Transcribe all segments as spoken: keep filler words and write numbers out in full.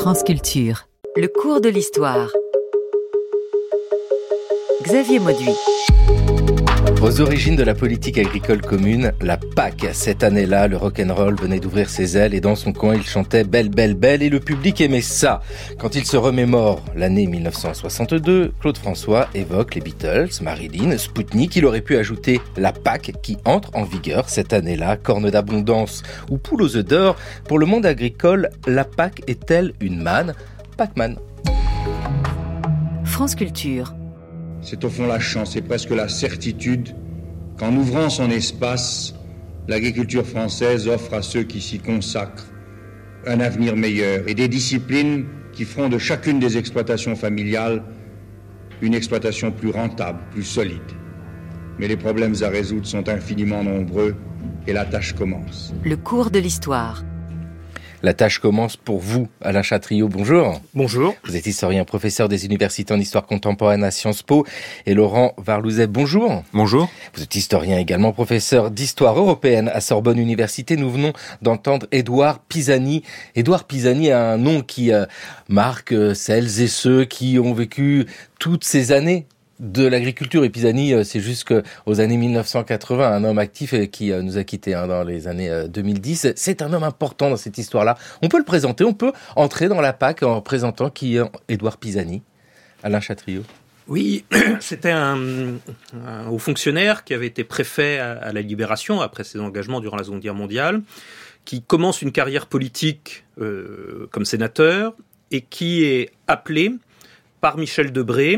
France Culture. Le cours de l'histoire. Xavier Mauduit. Aux origines de la politique agricole commune, la P A C. Cette année-là, le rock'n'roll venait d'ouvrir ses ailes et dans son coin, il chantait « Belle, belle, belle » et le public aimait ça. Quand il se remémore l'année dix-neuf cent soixante-deux, Claude François évoque les Beatles, Marilyn, Spoutnik. Il aurait pu ajouter la P A C qui entre en vigueur cette année-là. Corne d'abondance ou poule aux œufs d'or, pour le monde agricole, la P A C est-elle une manne ? Pac-Man. France Culture. C'est au fond la chance et presque la certitude qu'en ouvrant son espace, l'agriculture française offre à ceux qui s'y consacrent un avenir meilleur et des disciplines qui feront de chacune des exploitations familiales une exploitation plus rentable, plus solide. Mais les problèmes à résoudre sont infiniment nombreux et la tâche commence. Le cours de l'histoire. La tâche commence pour vous, Alain Chatriot. Bonjour. Bonjour. Vous êtes historien, professeur des universités en histoire contemporaine à Sciences Po. Et Laurent Varlouzet, bonjour. Bonjour. Vous êtes historien également, professeur d'histoire européenne à Sorbonne Université. Nous venons d'entendre Édouard Pisani. Édouard Pisani a un nom qui euh, marque euh, celles et ceux qui ont vécu toutes ces années de l'agriculture. Et Pisani, c'est jusqu'aux années dix-neuf cent quatre-vingts, un homme actif qui nous a quittés hein, dans les années deux mille dix. C'est un homme important dans cette histoire-là. On peut le présenter, on peut entrer dans la P A C en présentant qui est Édouard Pisani. Alain Chatriot. Oui, c'était un, un haut fonctionnaire qui avait été préfet à, à la Libération après ses engagements durant la Seconde Guerre mondiale, qui commence une carrière politique euh, comme sénateur et qui est appelé par Michel Debré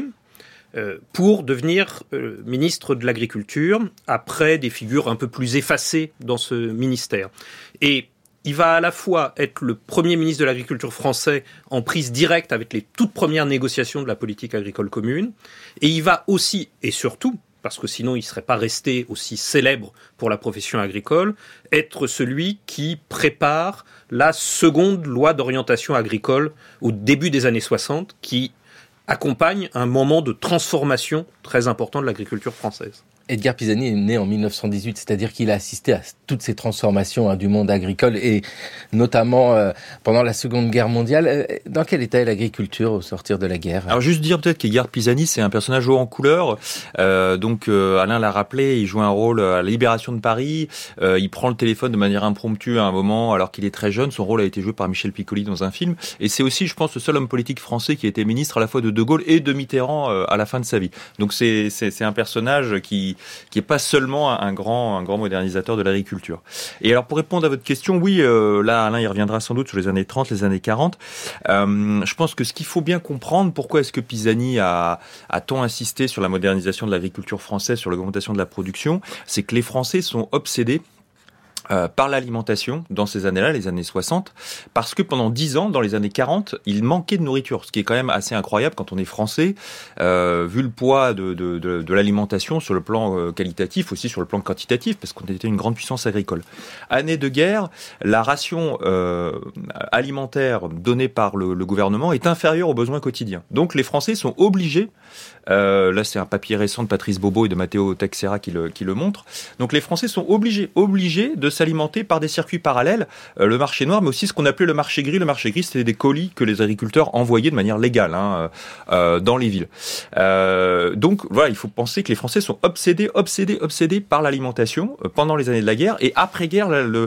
pour devenir euh, ministre de l'Agriculture, après des figures un peu plus effacées dans ce ministère. Et il va à la fois être le premier ministre de l'Agriculture français en prise directe avec les toutes premières négociations de la politique agricole commune, et il va aussi, et surtout, parce que sinon il ne serait pas resté aussi célèbre pour la profession agricole, être celui qui prépare la seconde loi d'orientation agricole au début des années soixante, qui accompagne un moment de transformation très important de l'agriculture française. Edgar Pisani est né en dix-neuf cent dix-huit, c'est-à-dire qu'il a assisté à toutes ces transformations hein, du monde agricole et notamment euh, pendant la Seconde Guerre mondiale. Euh, dans quel état est l'agriculture au sortir de la guerre ? Alors juste dire peut-être qu'Edgar Pisani, c'est un personnage haut en couleur. Euh, donc euh, Alain l'a rappelé, il joue un rôle à la Libération de Paris. Euh, il prend le téléphone de manière impromptue à un moment alors qu'il est très jeune. Son rôle a été joué par Michel Piccoli dans un film. Et c'est aussi, je pense, le seul homme politique français qui a été ministre à la fois de De Gaulle et de Mitterrand euh, à la fin de sa vie. Donc c'est, c'est, c'est un personnage qui qui est pas seulement un grand, un grand modernisateur de l'agriculture. Et alors, pour répondre à votre question, oui, euh, là, Alain, il reviendra sans doute sur les années trente, les années quarante. Euh, je pense que ce qu'il faut bien comprendre, pourquoi est-ce que Pisani a, a tant insisté sur la modernisation de l'agriculture française, sur l'augmentation de la production, c'est que les Français sont obsédés Euh, par l'alimentation dans ces années-là, les années soixante, parce que pendant dix ans, dans les années quarante, il manquait de nourriture, ce qui est quand même assez incroyable quand on est français, euh, vu le poids de, de, de, de l'alimentation sur le plan euh, qualitatif, aussi sur le plan quantitatif, parce qu'on était une grande puissance agricole. Année de guerre, la ration euh, alimentaire donnée par le, le gouvernement est inférieure aux besoins quotidiens. Donc les Français sont obligés, euh, là c'est un papier récent de Patrice Bobo et de Matteo Teixeira qui le, qui le montre, donc les Français sont obligés, obligés de s'alimenter par des circuits parallèles, euh, le marché noir, mais aussi ce qu'on appelait le marché gris. Le marché gris, c'était des colis que les agriculteurs envoyaient de manière légale hein, euh, dans les villes. Euh, donc voilà, il faut penser que les Français sont obsédés, obsédés, obsédés par l'alimentation euh, pendant les années de la guerre. Et après-guerre, là, le,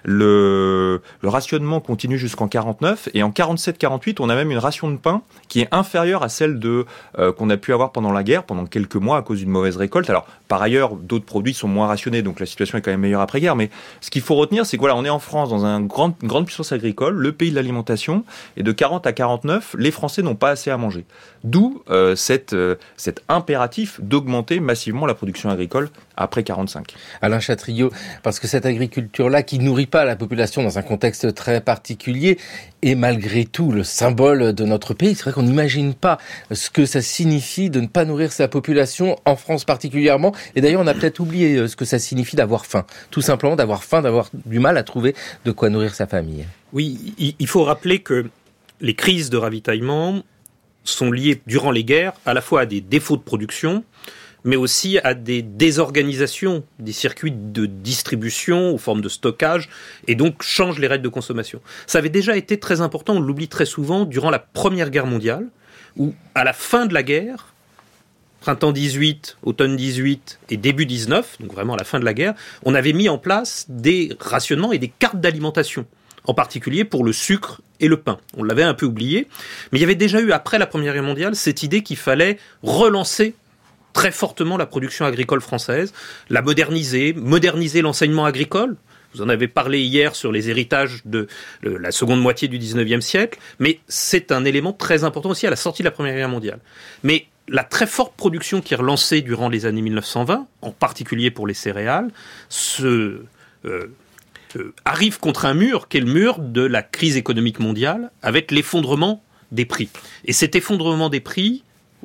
le, le rationnement continue jusqu'en quarante-neuf. Et en quarante-sept quarante-huit, on a même une ration de pain qui est inférieure à celle de euh, qu'on a pu avoir pendant la guerre, pendant quelques mois à cause d'une mauvaise récolte. Alors, par ailleurs, d'autres produits sont moins rationnés, donc la situation est quand même meilleure après-guerre, mais ce qu'il faut retenir, c'est que voilà, on est en France dans un grand, une grande puissance agricole, le pays de l'alimentation, et de quarante à quarante-neuf, les Français n'ont pas assez à manger. D'où euh, cette, euh, cet impératif d'augmenter massivement la production agricole après quarante-cinq. Alain Chatriot, parce que cette agriculture-là, qui nourrit pas la population dans un contexte très particulier, est malgré tout le symbole de notre pays. C'est vrai qu'on n'imagine pas ce que ça signifie de ne pas nourrir sa population, en France particulièrement. Et d'ailleurs, on a peut-être oublié ce que ça signifie d'avoir faim. Tout simplement d'avoir faim, d'avoir du mal à trouver de quoi nourrir sa famille. Oui, il faut rappeler que les crises de ravitaillement sont liées, durant les guerres, à la fois à des défauts de production, mais aussi à des désorganisations des circuits de distribution aux formes de stockage, et donc change les règles de consommation. Ça avait déjà été très important, on l'oublie très souvent, durant la Première Guerre mondiale, où à la fin de la guerre, printemps dix-huit, automne dix-huit et début dix-neuf, donc vraiment à la fin de la guerre, on avait mis en place des rationnements et des cartes d'alimentation, en particulier pour le sucre et le pain. On l'avait un peu oublié, mais il y avait déjà eu, après la Première Guerre mondiale, cette idée qu'il fallait relancer très fortement la production agricole française, la moderniser, moderniser l'enseignement agricole. Vous en avez parlé hier sur les héritages de la seconde moitié du dix-neuvième siècle, mais c'est un élément très important aussi à la sortie de la Première Guerre mondiale. Mais la très forte production qui est relancée durant les années mille neuf cent vingt, en particulier pour les céréales, se, euh, euh, arrive contre un mur, qui est le mur de la crise économique mondiale, avec l'effondrement des prix. Et cet effondrement des prix,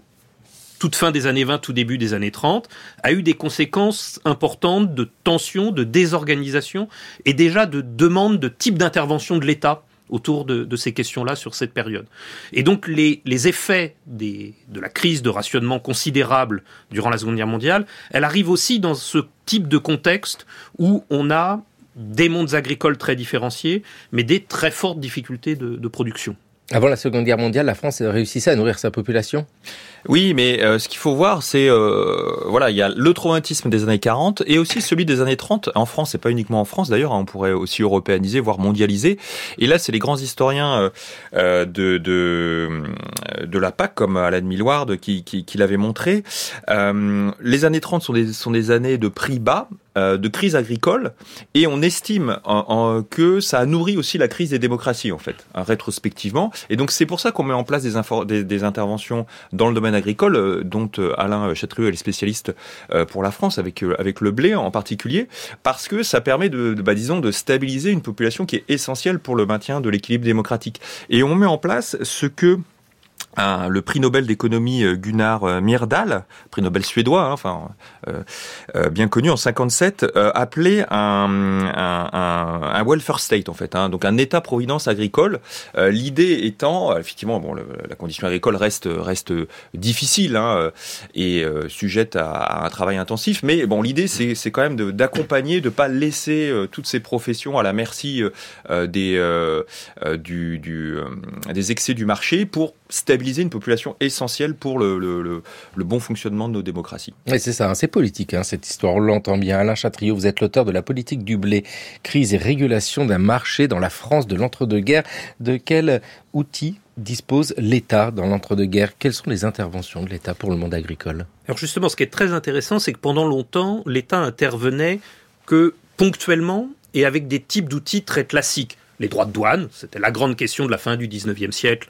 toute fin des années vingt, tout début des années trente, a eu des conséquences importantes de tensions, de désorganisation et déjà de demandes de type d'intervention de l'État autour de, de ces questions-là sur cette période. Et donc les, les effets des, de la crise de rationnement considérable durant la Seconde Guerre mondiale, elle arrive aussi dans ce type de contexte où on a des mondes agricoles très différenciés, mais des très fortes difficultés de, de production. Avant la Seconde Guerre mondiale, la France réussissait à nourrir sa population ? Oui, mais euh, ce qu'il faut voir, c'est euh, voilà, il y a le traumatisme des années quarante et aussi celui des années trente. En France, c'est pas uniquement en France d'ailleurs, hein, on pourrait aussi européaniser, voire mondialiser. Et là, c'est les grands historiens euh, de de de la P A C comme Alan Milward qui qui, qui l'avait montré. Euh, les années trente sont des sont des années de prix bas, euh, de crise agricole, et on estime en, en, que ça a nourri aussi la crise des démocraties en fait, hein, rétrospectivement. Et donc c'est pour ça qu'on met en place des, infor- des, des interventions dans le domaine agricole, euh, dont euh, Alain Chatrieux est le spécialiste euh, pour la France, avec, euh, avec le blé en particulier, parce que ça permet de, de bah, disons, de stabiliser une population qui est essentielle pour le maintien de l'équilibre démocratique. Et on met en place ce que Un, le prix Nobel d'économie Gunnar Myrdal, prix Nobel suédois, hein, enfin euh, euh, bien connu en cinquante-sept, euh, appelé un, un, un, un welfare state en fait, hein, donc un État-providence agricole. Euh, l'idée étant, effectivement, bon, le, la condition agricole reste reste difficile hein, et euh, sujette à, à un travail intensif, mais bon, l'idée c'est c'est quand même de, d'accompagner, de pas laisser euh, toutes ces professions à la merci euh, des euh, du, du euh, des excès du marché pour stabiliser une population essentielle pour le, le, le, le bon fonctionnement de nos démocraties. Et c'est ça, hein, c'est politique, hein, cette histoire, on l'entend bien. Alain Chatrieux, vous êtes l'auteur de La politique du blé, crise et régulation d'un marché dans la France de l'entre-deux-guerres. De quels outils dispose l'État dans l'entre-deux-guerres ? Quelles sont les interventions de l'État pour le monde agricole ? Alors justement, ce qui est très intéressant, c'est que pendant longtemps, l'État intervenait que ponctuellement et avec des types d'outils très classiques. Les droits de douane, c'était la grande question de la fin du dix-neuvième siècle,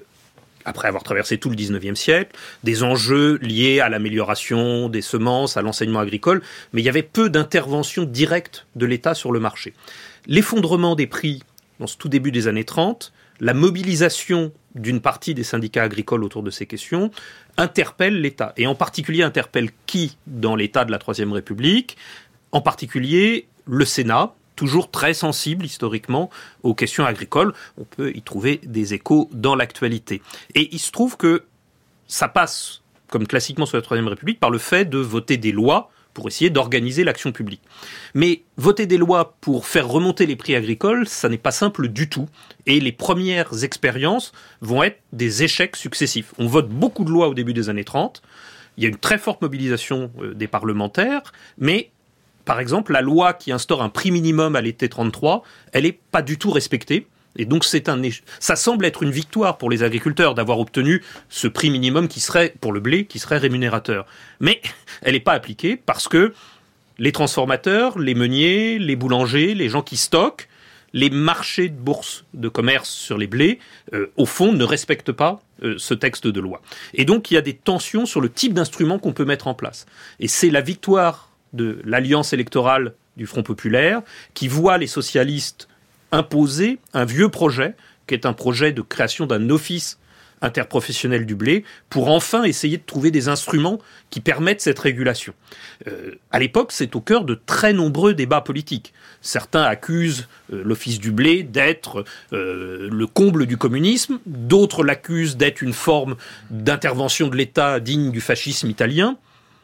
après avoir traversé tout le dix-neuvième siècle, des enjeux liés à l'amélioration des semences, à l'enseignement agricole, mais il y avait peu d'intervention directe de l'État sur le marché. L'effondrement des prix dans ce tout début des années trente, la mobilisation d'une partie des syndicats agricoles autour de ces questions interpelle l'État, et en particulier interpelle qui dans l'État de la Troisième République ? En particulier le Sénat, toujours très sensible historiquement aux questions agricoles. On peut y trouver des échos dans l'actualité. Et il se trouve que ça passe, comme classiquement sous la Troisième République, par le fait de voter des lois pour essayer d'organiser l'action publique. Mais voter des lois pour faire remonter les prix agricoles, ça n'est pas simple du tout. Et les premières expériences vont être des échecs successifs. On vote beaucoup de lois au début des années trente. Il y a une très forte mobilisation des parlementaires, mais par exemple, la loi qui instaure un prix minimum à l'été trente-trois, elle n'est pas du tout respectée. Et donc, c'est un éche... ça semble être une victoire pour les agriculteurs d'avoir obtenu ce prix minimum qui serait, pour le blé, qui serait rémunérateur. Mais elle n'est pas appliquée parce que les transformateurs, les meuniers, les boulangers, les gens qui stockent, les marchés de bourse de commerce sur les blés, euh, au fond, ne respectent pas euh, ce texte de loi. Et donc, il y a des tensions sur le type d'instrument qu'on peut mettre en place. Et c'est la victoire de l'alliance électorale du Front populaire, qui voit les socialistes imposer un vieux projet, qui est un projet de création d'un office interprofessionnel du blé, pour enfin essayer de trouver des instruments qui permettent cette régulation. Euh, à l'époque, c'est au cœur de très nombreux débats politiques. Certains accusent euh, l'office du blé d'être euh, le comble du communisme, d'autres l'accusent d'être une forme d'intervention de l'État digne du fascisme italien.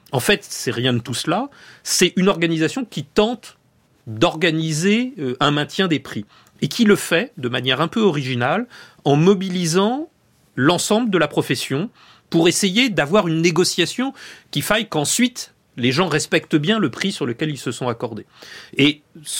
En fait, c'est rien de tout cela. C'est une organisation qui tente d'organiser euh, un maintien des prix et qui le fait de manière un peu originale en mobilisant l'ensemble de la profession pour essayer d'avoir une négociation qui faille qu'ensuite les gens respectent bien le prix sur lequel ils se sont accordés. Et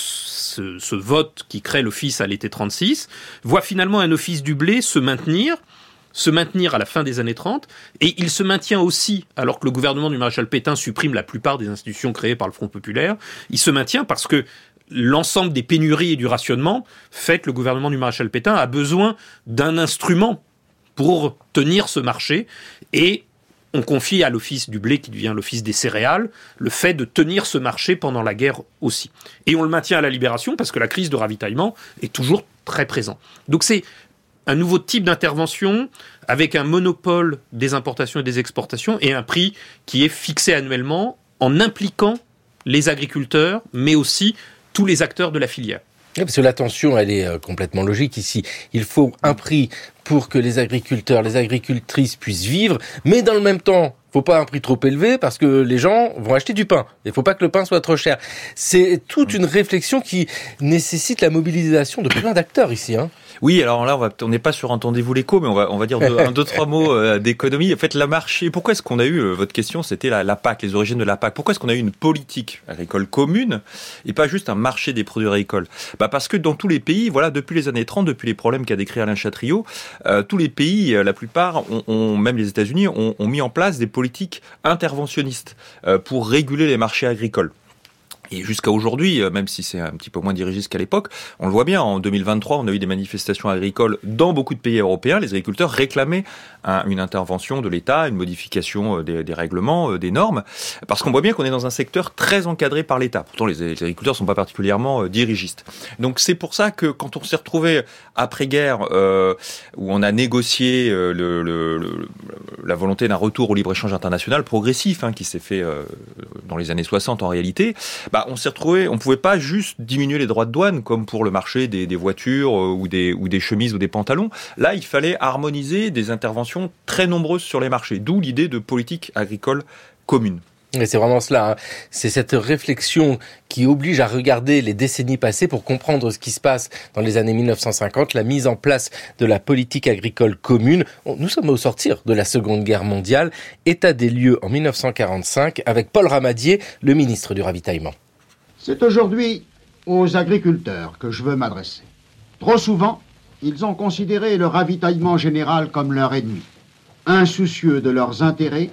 ce, ce vote qui crée l'office à l'été trente-six voit finalement un office du blé se maintenir, se maintenir à la fin des années trente, et il se maintient aussi, alors que le gouvernement du maréchal Pétain supprime la plupart des institutions créées par le Front populaire, il se maintient parce que l'ensemble des pénuries et du rationnement fait que le gouvernement du maréchal Pétain a besoin d'un instrument pour tenir ce marché, et on confie à l'office du blé, qui devient l'office des céréales, le fait de tenir ce marché pendant la guerre aussi. Et on le maintient à la Libération parce que la crise de ravitaillement est toujours très présente. Donc c'est un nouveau type d'intervention avec un monopole des importations et des exportations et un prix qui est fixé annuellement en impliquant les agriculteurs, mais aussi tous les acteurs de la filière. Oui, parce que la tension, elle est complètement logique ici. Il faut un prix pour que les agriculteurs, les agricultrices puissent vivre, mais dans le même temps, faut pas un prix trop élevé parce que les gens vont acheter du pain. Il faut pas que le pain soit trop cher. C'est toute une réflexion qui nécessite la mobilisation de plein d'acteurs ici, hein. Oui, alors là, on va, on n'est pas sur Entendez-vous l'écho, mais on va, on va dire deux, un, deux, trois mots euh, d'économie. En fait, la marché, pourquoi est-ce qu'on a eu, euh, votre question, c'était la, la P A C, les origines de la P A C. Pourquoi est-ce qu'on a eu une politique agricole commune et pas juste un marché des produits agricoles? Bah, parce que dans tous les pays, voilà, depuis les années trente, depuis les problèmes qu'a décrit Alain Chatriot, euh, tous les pays, euh, la plupart, ont, ont, même les États-Unis, ont, ont mis en place des politiques interventionnistes euh, pour réguler les marchés agricoles. Et jusqu'à aujourd'hui, même si c'est un petit peu moins dirigiste qu'à l'époque, on le voit bien, en deux mille vingt-trois, on a eu des manifestations agricoles dans beaucoup de pays européens. Les agriculteurs réclamaient un, une intervention de l'État, une modification des, des règlements, des normes, parce qu'on voit bien qu'on est dans un secteur très encadré par l'État. Pourtant, les, les agriculteurs ne sont pas particulièrement euh, dirigistes. Donc c'est pour ça que quand on s'est retrouvé après-guerre, euh, où on a négocié euh, le, le, le, la volonté d'un retour au libre-échange international progressif, hein, qui s'est fait euh, dans les années soixante en réalité, bah, on s'est retrouvé, on pouvait pas juste diminuer les droits de douane comme pour le marché des, des voitures euh, ou des ou des chemises ou des pantalons. Là, il fallait harmoniser des interventions très nombreuses sur les marchés. D'où l'idée de politique agricole commune. Et c'est vraiment cela, hein. C'est cette réflexion qui oblige à regarder les décennies passées pour comprendre ce qui se passe dans les années mille neuf cent cinquante, la mise en place de la politique agricole commune. Nous sommes au sortir de la Seconde Guerre mondiale, état des lieux en mille neuf cent quarante-cinq, avec Paul Ramadier, le ministre du Ravitaillement. C'est aujourd'hui aux agriculteurs que je veux m'adresser. Trop souvent, ils ont considéré le ravitaillement général comme leur ennemi, insoucieux de leurs intérêts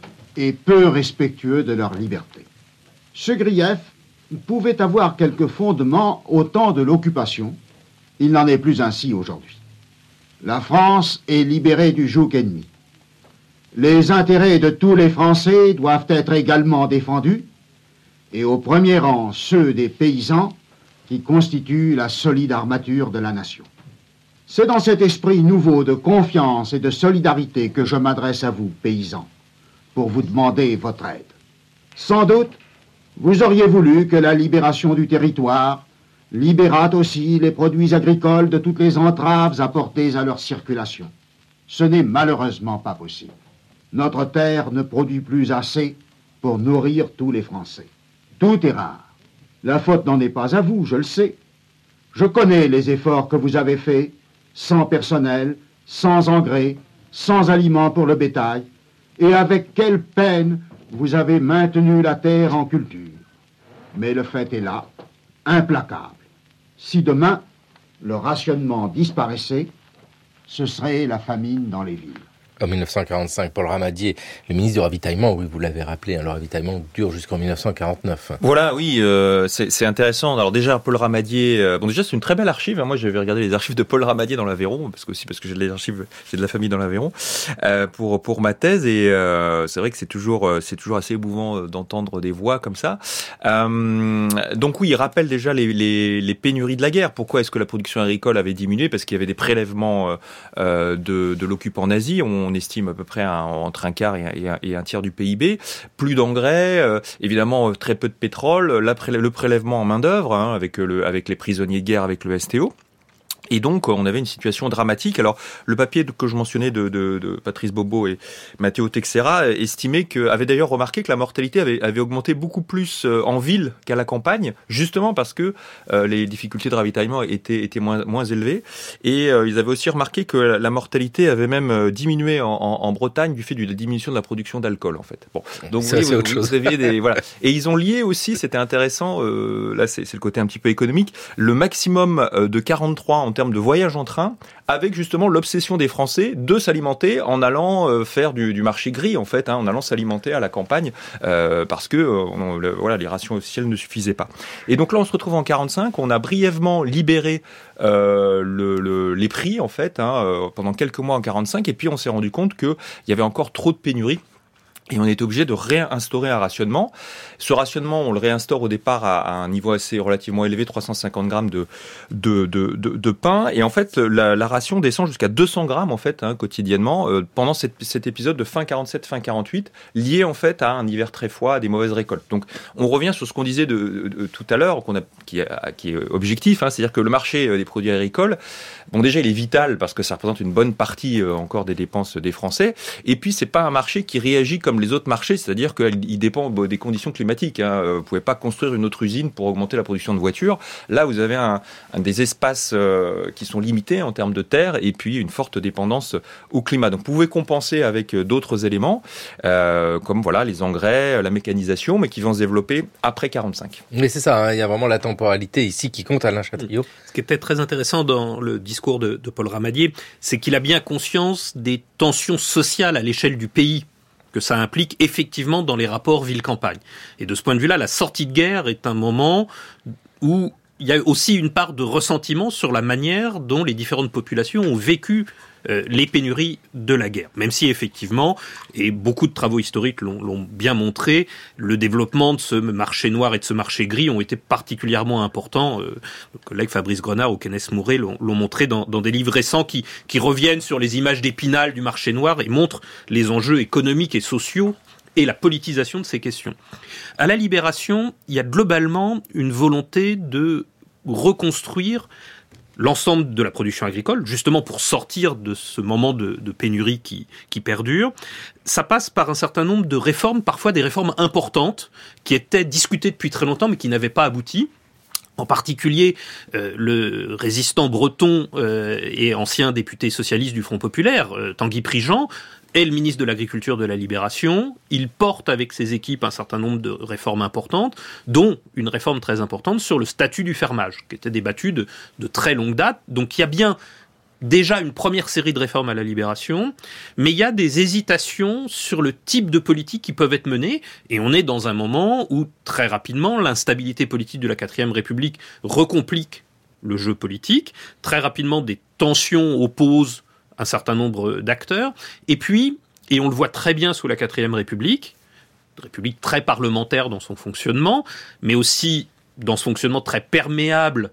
et peu respectueux de leur liberté. Ce grief pouvait avoir quelques fondements au temps de l'occupation. Il n'en est plus ainsi aujourd'hui. La France est libérée du joug ennemi. Les intérêts de tous les Français doivent être également défendus, et au premier rang ceux des paysans qui constituent la solide armature de la nation. C'est dans cet esprit nouveau de confiance et de solidarité que je m'adresse à vous, paysans, pour vous demander votre aide. Sans doute, vous auriez voulu que la libération du territoire libérât aussi les produits agricoles de toutes les entraves apportées à leur circulation. Ce n'est malheureusement pas possible. Notre terre ne produit plus assez pour nourrir tous les Français. Tout est rare. La faute n'en est pas à vous, je le sais. Je connais les efforts que vous avez faits, sans personnel, sans engrais, sans aliments pour le bétail, et avec quelle peine vous avez maintenu la terre en culture. Mais le fait est là, implacable. Si demain, le rationnement disparaissait, ce serait la famine dans les villes. En mille neuf cent quarante-cinq, Paul Ramadier, le ministre du Ravitaillement, oui, vous l'avez rappelé, hein, le ravitaillement dure jusqu'en mille neuf cent quarante-neuf. Voilà, oui, euh, c'est, c'est intéressant. Alors déjà, Paul Ramadier, euh, bon déjà c'est une très belle archive. Hein. Moi, j'avais regardé les archives de Paul Ramadier dans l'Aveyron, parce que aussi parce que j'ai des archives, j'ai de la famille dans l'Aveyron, euh, pour pour ma thèse. Et euh, c'est vrai que c'est toujours c'est toujours assez émouvant d'entendre des voix comme ça. Euh, donc oui, il rappelle déjà les, les les pénuries de la guerre. Pourquoi est-ce que la production agricole avait diminué? Parce qu'il y avait des prélèvements euh, de de l'occupant nazi. On On estime à peu près un, entre un quart et un, et un tiers du P I B. Plus d'engrais, euh, évidemment très peu de pétrole, la pré- le prélèvement en main d'œuvre hein, avec le avec les prisonniers de guerre, avec le S T O. Et donc, on avait une situation dramatique. Alors, le papier que je mentionnais de, de, de Patrice Bobo et Matteo Teixeira estimait que, avait d'ailleurs remarqué que la mortalité avait, avait augmenté beaucoup plus en ville qu'à la campagne, justement parce que euh, les difficultés de ravitaillement étaient, étaient moins, moins élevées. Et euh, ils avaient aussi remarqué que la mortalité avait même diminué en, en, en Bretagne du fait de la diminution de la production d'alcool, en fait. Bon, donc ça, vous, c'est vous, autre vous chose. aviez des voilà. Et ils ont lié aussi, c'était intéressant. Euh, là, c'est, c'est le côté un petit peu économique. Le maximum de quarante-trois en termes de voyage en train, avec justement l'obsession des Français de s'alimenter en allant euh, faire du, du marché gris, en fait, hein, en allant s'alimenter à la campagne, euh, parce que euh, on, le, voilà, les rations officielles ne suffisaient pas. Et donc là, on se retrouve en quarante-cinq, on a brièvement libéré euh, le, le, les prix, en fait, hein, euh, pendant quelques mois en quarante-cinq, et puis on s'est rendu compte qu'il y avait encore trop de pénuries. Et on est obligé de réinstaurer un rationnement. Ce rationnement, on le réinstaure au départ à, à un niveau assez relativement élevé, trois cent cinquante grammes de, de, de, de, de pain. Et en fait, la, la ration descend jusqu'à deux cents grammes en fait, hein, quotidiennement euh, pendant cette, cet épisode de fin quarante-sept, fin quarante-huit, lié en fait à un hiver très froid, à des mauvaises récoltes. Donc, on revient sur ce qu'on disait de, de, de tout à l'heure, qu'on a, qui, a, qui est objectif, hein, c'est-à-dire que le marché des produits agricoles, bon déjà, il est vital parce que ça représente une bonne partie euh, encore des dépenses des Français. Et puis, c'est pas un marché qui réagit comme les autres marchés, c'est-à-dire qu'il dépend des conditions climatiques. Hein. Vous ne pouvez pas construire une autre usine pour augmenter la production de voitures. Là, vous avez un, un des espaces euh, qui sont limités en termes de terre et puis une forte dépendance au climat. Donc, vous pouvez compenser avec d'autres éléments, euh, comme voilà les engrais, la mécanisation, mais qui vont se développer après quarante-cinq. Mais c'est ça, hein, il y a vraiment la temporalité ici qui compte, Alain Chatriot. Ce qui était très intéressant dans le discours de, de Paul Ramadier, c'est qu'il a bien conscience des tensions sociales à l'échelle du pays que ça implique effectivement dans les rapports ville-campagne. Et de ce point de vue-là, la sortie de guerre est un moment où il y a aussi une part de ressentiment sur la manière dont les différentes populations ont vécu euh, les pénuries de la guerre. Même si effectivement, et beaucoup de travaux historiques l'ont, l'ont bien montré, le développement de ce marché noir et de ce marché gris ont été particulièrement importants. Euh, le collègue Fabrice Grenard ou Kenneth Mouret l'ont, l'ont montré dans, dans des livres récents qui, qui reviennent sur les images d'Épinal du marché noir et montrent les enjeux économiques et sociaux et la politisation de ces questions. À la Libération, il y a globalement une volonté de reconstruire l'ensemble de la production agricole, justement pour sortir de ce moment de, de pénurie qui, qui perdure. Ça passe par un certain nombre de réformes, parfois des réformes importantes, qui étaient discutées depuis très longtemps, mais qui n'avaient pas abouti. En particulier, euh, le résistant breton euh, et ancien député socialiste du Front populaire, euh, Tanguy Prigent, est le ministre de l'Agriculture de la Libération. Il porte avec ses équipes un certain nombre de réformes importantes, dont une réforme très importante sur le statut du fermage, qui était débattue de, de très longue date. Donc il y a bien déjà une première série de réformes à la Libération, mais il y a des hésitations sur le type de politique qui peuvent être menées, et on est dans un moment où, très rapidement, l'instabilité politique de la quatrième République recomplique le jeu politique. Très rapidement, des tensions opposent un certain nombre d'acteurs. Et puis, et on le voit très bien sous la quatrième République, une République très parlementaire dans son fonctionnement, mais aussi dans ce fonctionnement très perméable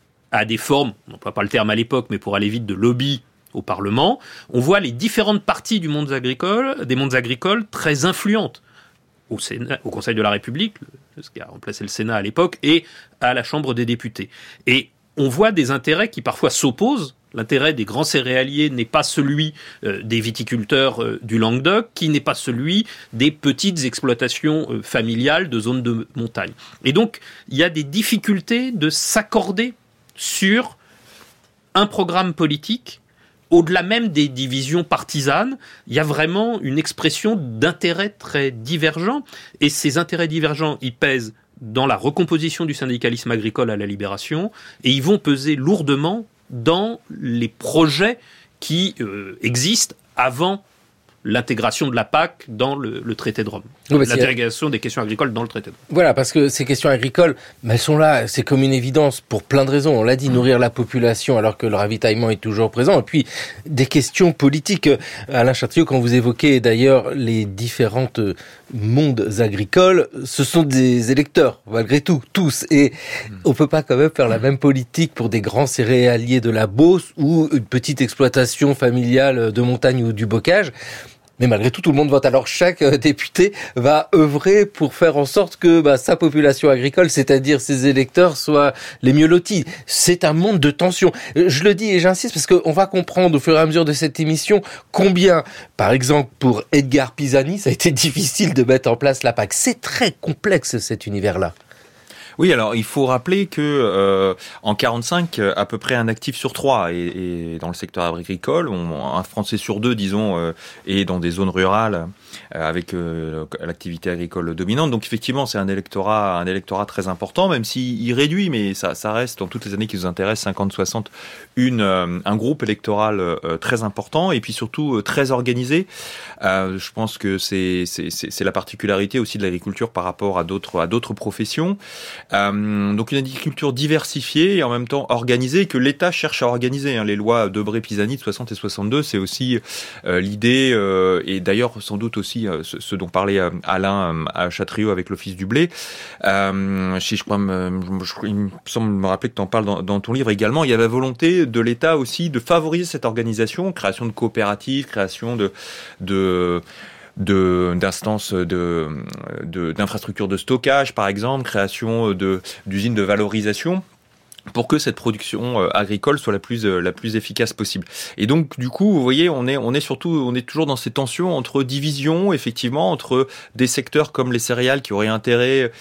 à des formes, on n'emploie pas le terme à l'époque, mais pour aller vite, de lobby au Parlement, on voit les différentes parties du monde agricole, des mondes agricoles très influentes au, Sénat, au Conseil de la République, ce qui a remplacé le Sénat à l'époque, et à la Chambre des députés. Et on voit des intérêts qui parfois s'opposent. L'intérêt des grands céréaliers n'est pas celui euh, des viticulteurs euh, du Languedoc, qui n'est pas celui des petites exploitations euh, familiales de zones de montagne. Et donc, il y a des difficultés de s'accorder sur un programme politique. Au-delà même des divisions partisanes, il y a vraiment une expression d'intérêts très divergents. Et ces intérêts divergents, ils pèsent dans la recomposition du syndicalisme agricole à la Libération, et ils vont peser lourdement dans les projets qui euh, existent avant l'intégration de la P A C dans le, le traité de Rome. Oui, l'intégration a... des questions agricoles dans le traité de Rome. Voilà, parce que ces questions agricoles, elles sont là, c'est comme une évidence pour plein de raisons. On l'a dit, nourrir la population alors que le ravitaillement est toujours présent. Et puis, des questions politiques. Alain Chatriot, quand vous évoquez d'ailleurs les différentes mondes agricoles, ce sont des électeurs, malgré tout, tous. Et on peut pas quand même faire la même politique pour des grands céréaliers de la Beauce ou une petite exploitation familiale de montagne ou du bocage. Mais malgré tout, tout le monde vote. Alors chaque euh, député va œuvrer pour faire en sorte que bah, sa population agricole, c'est-à-dire ses électeurs, soient les mieux lotis. C'est un monde de tension. Je le dis et j'insiste parce qu'on va comprendre au fur et à mesure de cette émission combien, par exemple, pour Edgard Pisani, ça a été difficile de mettre en place la P A C. C'est très complexe cet univers-là. Oui, alors il faut rappeler que euh, en quarante-cinq, à peu près un actif sur trois est, est dans le secteur agricole, on, un Français sur deux, disons, euh, est dans des zones rurales euh, avec euh, l'activité agricole dominante. Donc effectivement, c'est un électorat, un électorat très important, même s'il il réduit, mais ça, ça reste dans toutes les années qui nous intéressent, cinquante soixante, une euh, un groupe électoral euh, très important et puis surtout euh, très organisé. Euh, je pense que c'est, c'est c'est c'est la particularité aussi de l'agriculture par rapport à d'autres à d'autres professions. Euh, donc une agriculture diversifiée et en même temps organisée que l'État cherche à organiser. Hein. Les lois Debré-Pisani de soixante et soixante-deux, c'est aussi euh, l'idée, euh, et d'ailleurs sans doute aussi euh, ce, ce dont parlait euh, Alain euh, à Châtriot avec l'Office du blé. Euh, si je crois, me, je, il me semble me rappeler que tu en parles dans, dans ton livre également, il y avait la volonté de l'État aussi de favoriser cette organisation, création de coopératives, création de... de de d'instances de, de d'infrastructures de stockage par exemple, création de d'usines de valorisation pour que cette production agricole soit la plus la plus efficace possible. Et donc du coup, vous voyez, on est on est surtout on est toujours dans ces tensions entre divisions, effectivement, entre des secteurs comme les céréales qui auraient intérêt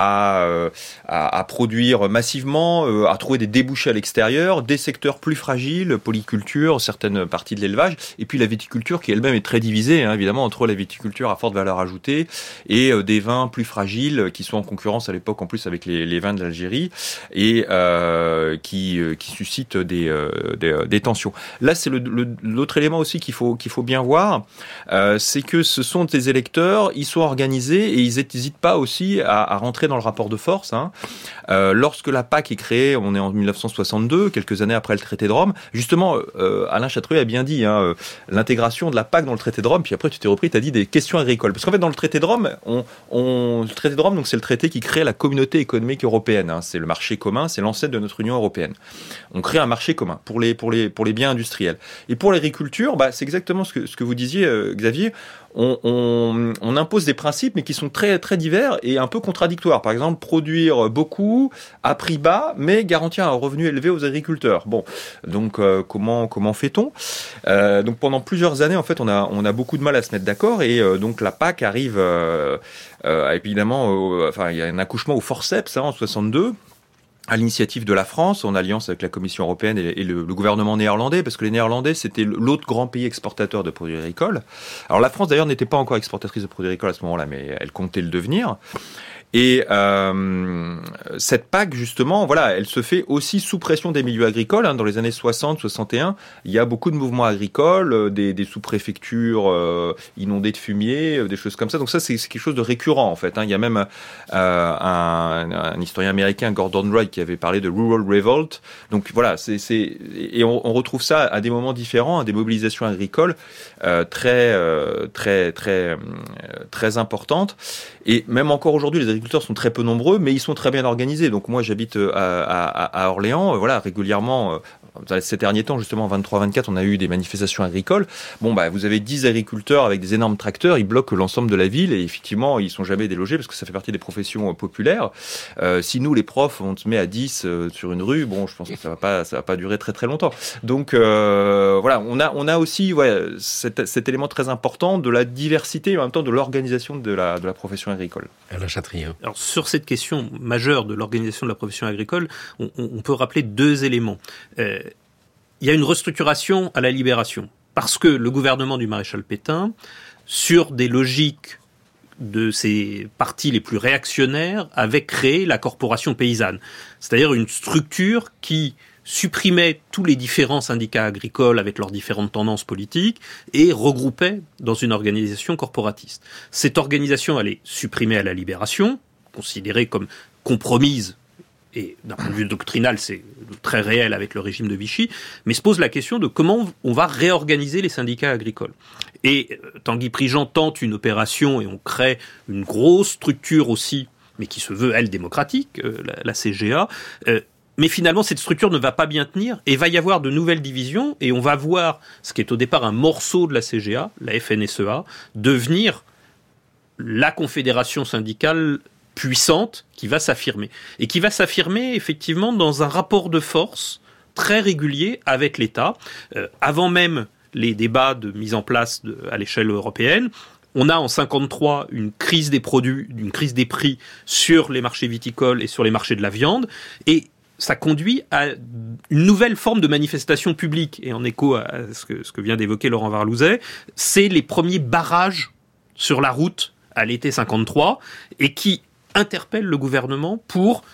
à à, à produire massivement, à trouver des débouchés à l'extérieur, des secteurs plus fragiles, polyculture, certaines parties de l'élevage, et puis la viticulture qui elle-même est très divisée, hein, évidemment, entre la viticulture à forte valeur ajoutée et des vins plus fragiles qui sont en concurrence à l'époque en plus avec les, les vins de l'Algérie et euh, Euh, qui, euh, qui suscite des, euh, des, des tensions. Là, c'est le, le, l'autre élément aussi qu'il faut, qu'il faut bien voir, euh, c'est que ce sont des électeurs, ils sont organisés et ils n'hésitent pas aussi à, à rentrer dans le rapport de force. Hein. Euh, lorsque la P A C est créée, on est en dix-neuf cent soixante-deux, quelques années après le traité de Rome, justement, euh, Alain Châtriot a bien dit, hein, l'intégration de la P A C dans le traité de Rome, puis après tu t'es repris, tu as dit des questions agricoles. Parce qu'en fait, dans le traité de Rome, on, on, le traité de Rome, donc, c'est le traité qui crée la communauté économique européenne. Hein. C'est le marché commun, c'est l'ancêtre de notre Union européenne. On crée un marché commun pour les, pour les, pour les biens industriels. Et pour l'agriculture, bah, c'est exactement ce que, ce que vous disiez, euh, Xavier. On, on, on impose des principes, mais qui sont très, très divers et un peu contradictoires. Par exemple, produire beaucoup à prix bas, mais garantir un revenu élevé aux agriculteurs. Bon, donc euh, comment, comment fait-on ? euh, Donc pendant plusieurs années, en fait, on a, on a beaucoup de mal à se mettre d'accord. Et euh, donc la P A C arrive, euh, euh, évidemment, euh, enfin, il y a un accouchement au forceps hein, en soixante-deux. À l'initiative de la France, en alliance avec la Commission européenne et, et le, le gouvernement néerlandais, parce que les Néerlandais, c'était l'autre grand pays exportateur de produits agricoles. Alors la France, d'ailleurs, n'était pas encore exportatrice de produits agricoles à ce moment-là, mais elle comptait le devenir. Et euh, cette P A C, justement, voilà, elle se fait aussi sous pression des milieux agricoles. Hein. Dans les années soixante, soixante et un, il y a beaucoup de mouvements agricoles, des, des sous-préfectures euh, inondées de fumier, des choses comme ça. Donc ça, c'est, c'est quelque chose de récurrent, en fait. Hein. Il y a même euh, un, un historien américain, Gordon Wright, qui avait parlé de Rural Revolt. Donc voilà, c'est, c'est et on, on retrouve ça à des moments différents, à des mobilisations agricoles euh, très, euh, très, très, euh, très importantes. Et même encore aujourd'hui, les agriculteurs sont très peu nombreux, mais ils sont très bien organisés. Donc moi, j'habite à, à, à Orléans. Voilà, régulièrement, ces derniers temps, justement, vingt-trois vingt-quatre, on a eu des manifestations agricoles. Bon, bah, vous avez dix agriculteurs avec des énormes tracteurs, ils bloquent l'ensemble de la ville et effectivement, ils sont jamais délogés parce que ça fait partie des professions populaires. Euh, si nous, les profs, on se met à dix euh, sur une rue, bon, je pense que ça va pas, ça va pas durer très très longtemps. Donc euh, voilà, on a, on a aussi ouais, cet, cet élément très important de la diversité et en même temps de l'organisation de la, de la profession agricole. Alain Châtriot. Alors sur cette question majeure de l'organisation de la profession agricole, on, on peut rappeler deux éléments. Euh, il y a une restructuration à la Libération, parce que le gouvernement du maréchal Pétain, sur des logiques de ses partis les plus réactionnaires, avait créé la corporation paysanne, c'est-à-dire une structure qui supprimait tous les différents syndicats agricoles avec leurs différentes tendances politiques et regroupait dans une organisation corporatiste. Cette organisation, elle est supprimée à la Libération, considérée comme compromise, et d'un point de vue doctrinal, c'est très réel avec le régime de Vichy, mais se pose la question de comment on va réorganiser les syndicats agricoles. Et Tanguy Prigent tente une opération et on crée une grosse structure aussi, mais qui se veut, elle, démocratique, euh, la, la C G A, euh, Mais finalement, cette structure ne va pas bien tenir et va y avoir de nouvelles divisions et on va voir ce qui est au départ un morceau de la C G A, la F N S E A, devenir la confédération syndicale puissante qui va s'affirmer. Et qui va s'affirmer effectivement dans un rapport de force très régulier avec l'État. Euh, avant même les débats de mise en place de, à l'échelle européenne, on a en cinquante-trois une crise des produits, une crise des prix sur les marchés viticoles et sur les marchés de la viande. Et ça conduit à une nouvelle forme de manifestation publique. Et en écho à ce que, ce que vient d'évoquer Laurent Varlouzet, c'est les premiers barrages sur la route à l'été cinquante-trois et qui interpellent le gouvernement pour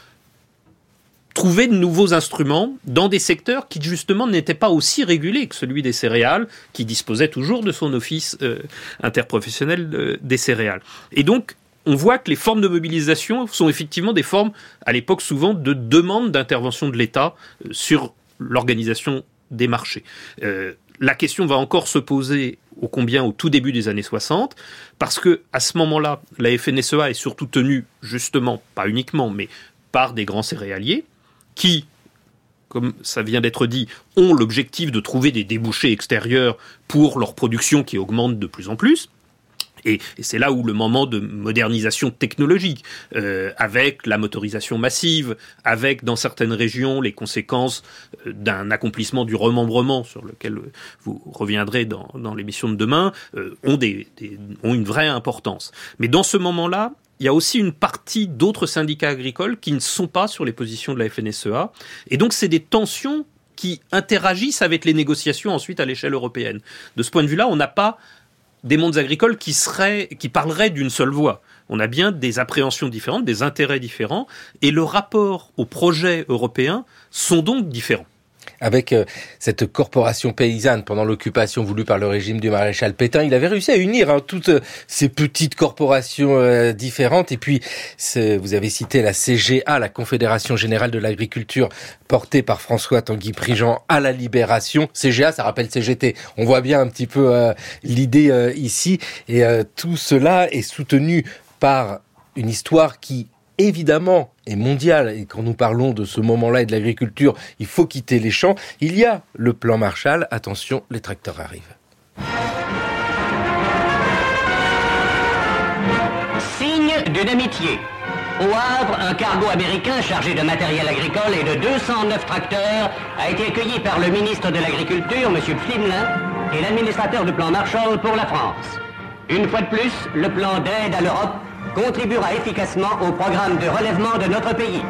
trouver de nouveaux instruments dans des secteurs qui justement n'étaient pas aussi régulés que celui des céréales, qui disposait toujours de son office euh, interprofessionnel euh, des céréales. Et donc, on voit que les formes de mobilisation sont effectivement des formes, à l'époque souvent, de demande d'intervention de l'État sur l'organisation des marchés. Euh, la question va encore se poser ô combien au tout début des années soixante, parce que à ce moment-là, la F N S E A est surtout tenue, justement, pas uniquement, mais par des grands céréaliers, qui, comme ça vient d'être dit, ont l'objectif de trouver des débouchés extérieurs pour leur production qui augmente de plus en plus. Et, et c'est là où le moment de modernisation technologique, euh, avec la motorisation massive, avec dans certaines régions les conséquences euh, d'un accomplissement du remembrement, sur lequel euh, vous reviendrez dans, dans l'émission de demain, euh, ont, des, des, ont une vraie importance. Mais dans ce moment-là, il y a aussi une partie d'autres syndicats agricoles qui ne sont pas sur les positions de la F N S E A. Et donc c'est des tensions qui interagissent avec les négociations ensuite à l'échelle européenne. De ce point de vue-là, on n'a pas des mondes agricoles qui seraient, qui parleraient d'une seule voix. On a bien des appréhensions différentes, des intérêts différents, et le rapport aux projets européens sont donc différents. Avec euh, cette corporation paysanne pendant l'occupation voulue par le régime du maréchal Pétain, il avait réussi à unir hein, toutes euh, ces petites corporations euh, différentes. Et puis, vous avez cité la C G A, la Confédération Générale de l'Agriculture, portée par François Tanguy-Prigent à la Libération. C G A, ça rappelle C G T. On voit bien un petit peu euh, l'idée euh, ici. Et euh, tout cela est soutenu par une histoire qui, évidemment, est mondiale. Et quand nous parlons de ce moment-là et de l'agriculture, il faut quitter les champs. Il y a le plan Marshall. Attention, les tracteurs arrivent. Signe d'une amitié. Au Havre, un cargo américain chargé de matériel agricole et de deux cent neuf tracteurs a été accueilli par le ministre de l'Agriculture, M. Pflimlin, et l'administrateur du plan Marshall pour la France. Une fois de plus, le plan d'aide à l'Europe contribuera efficacement au programme de relèvement de notre pays.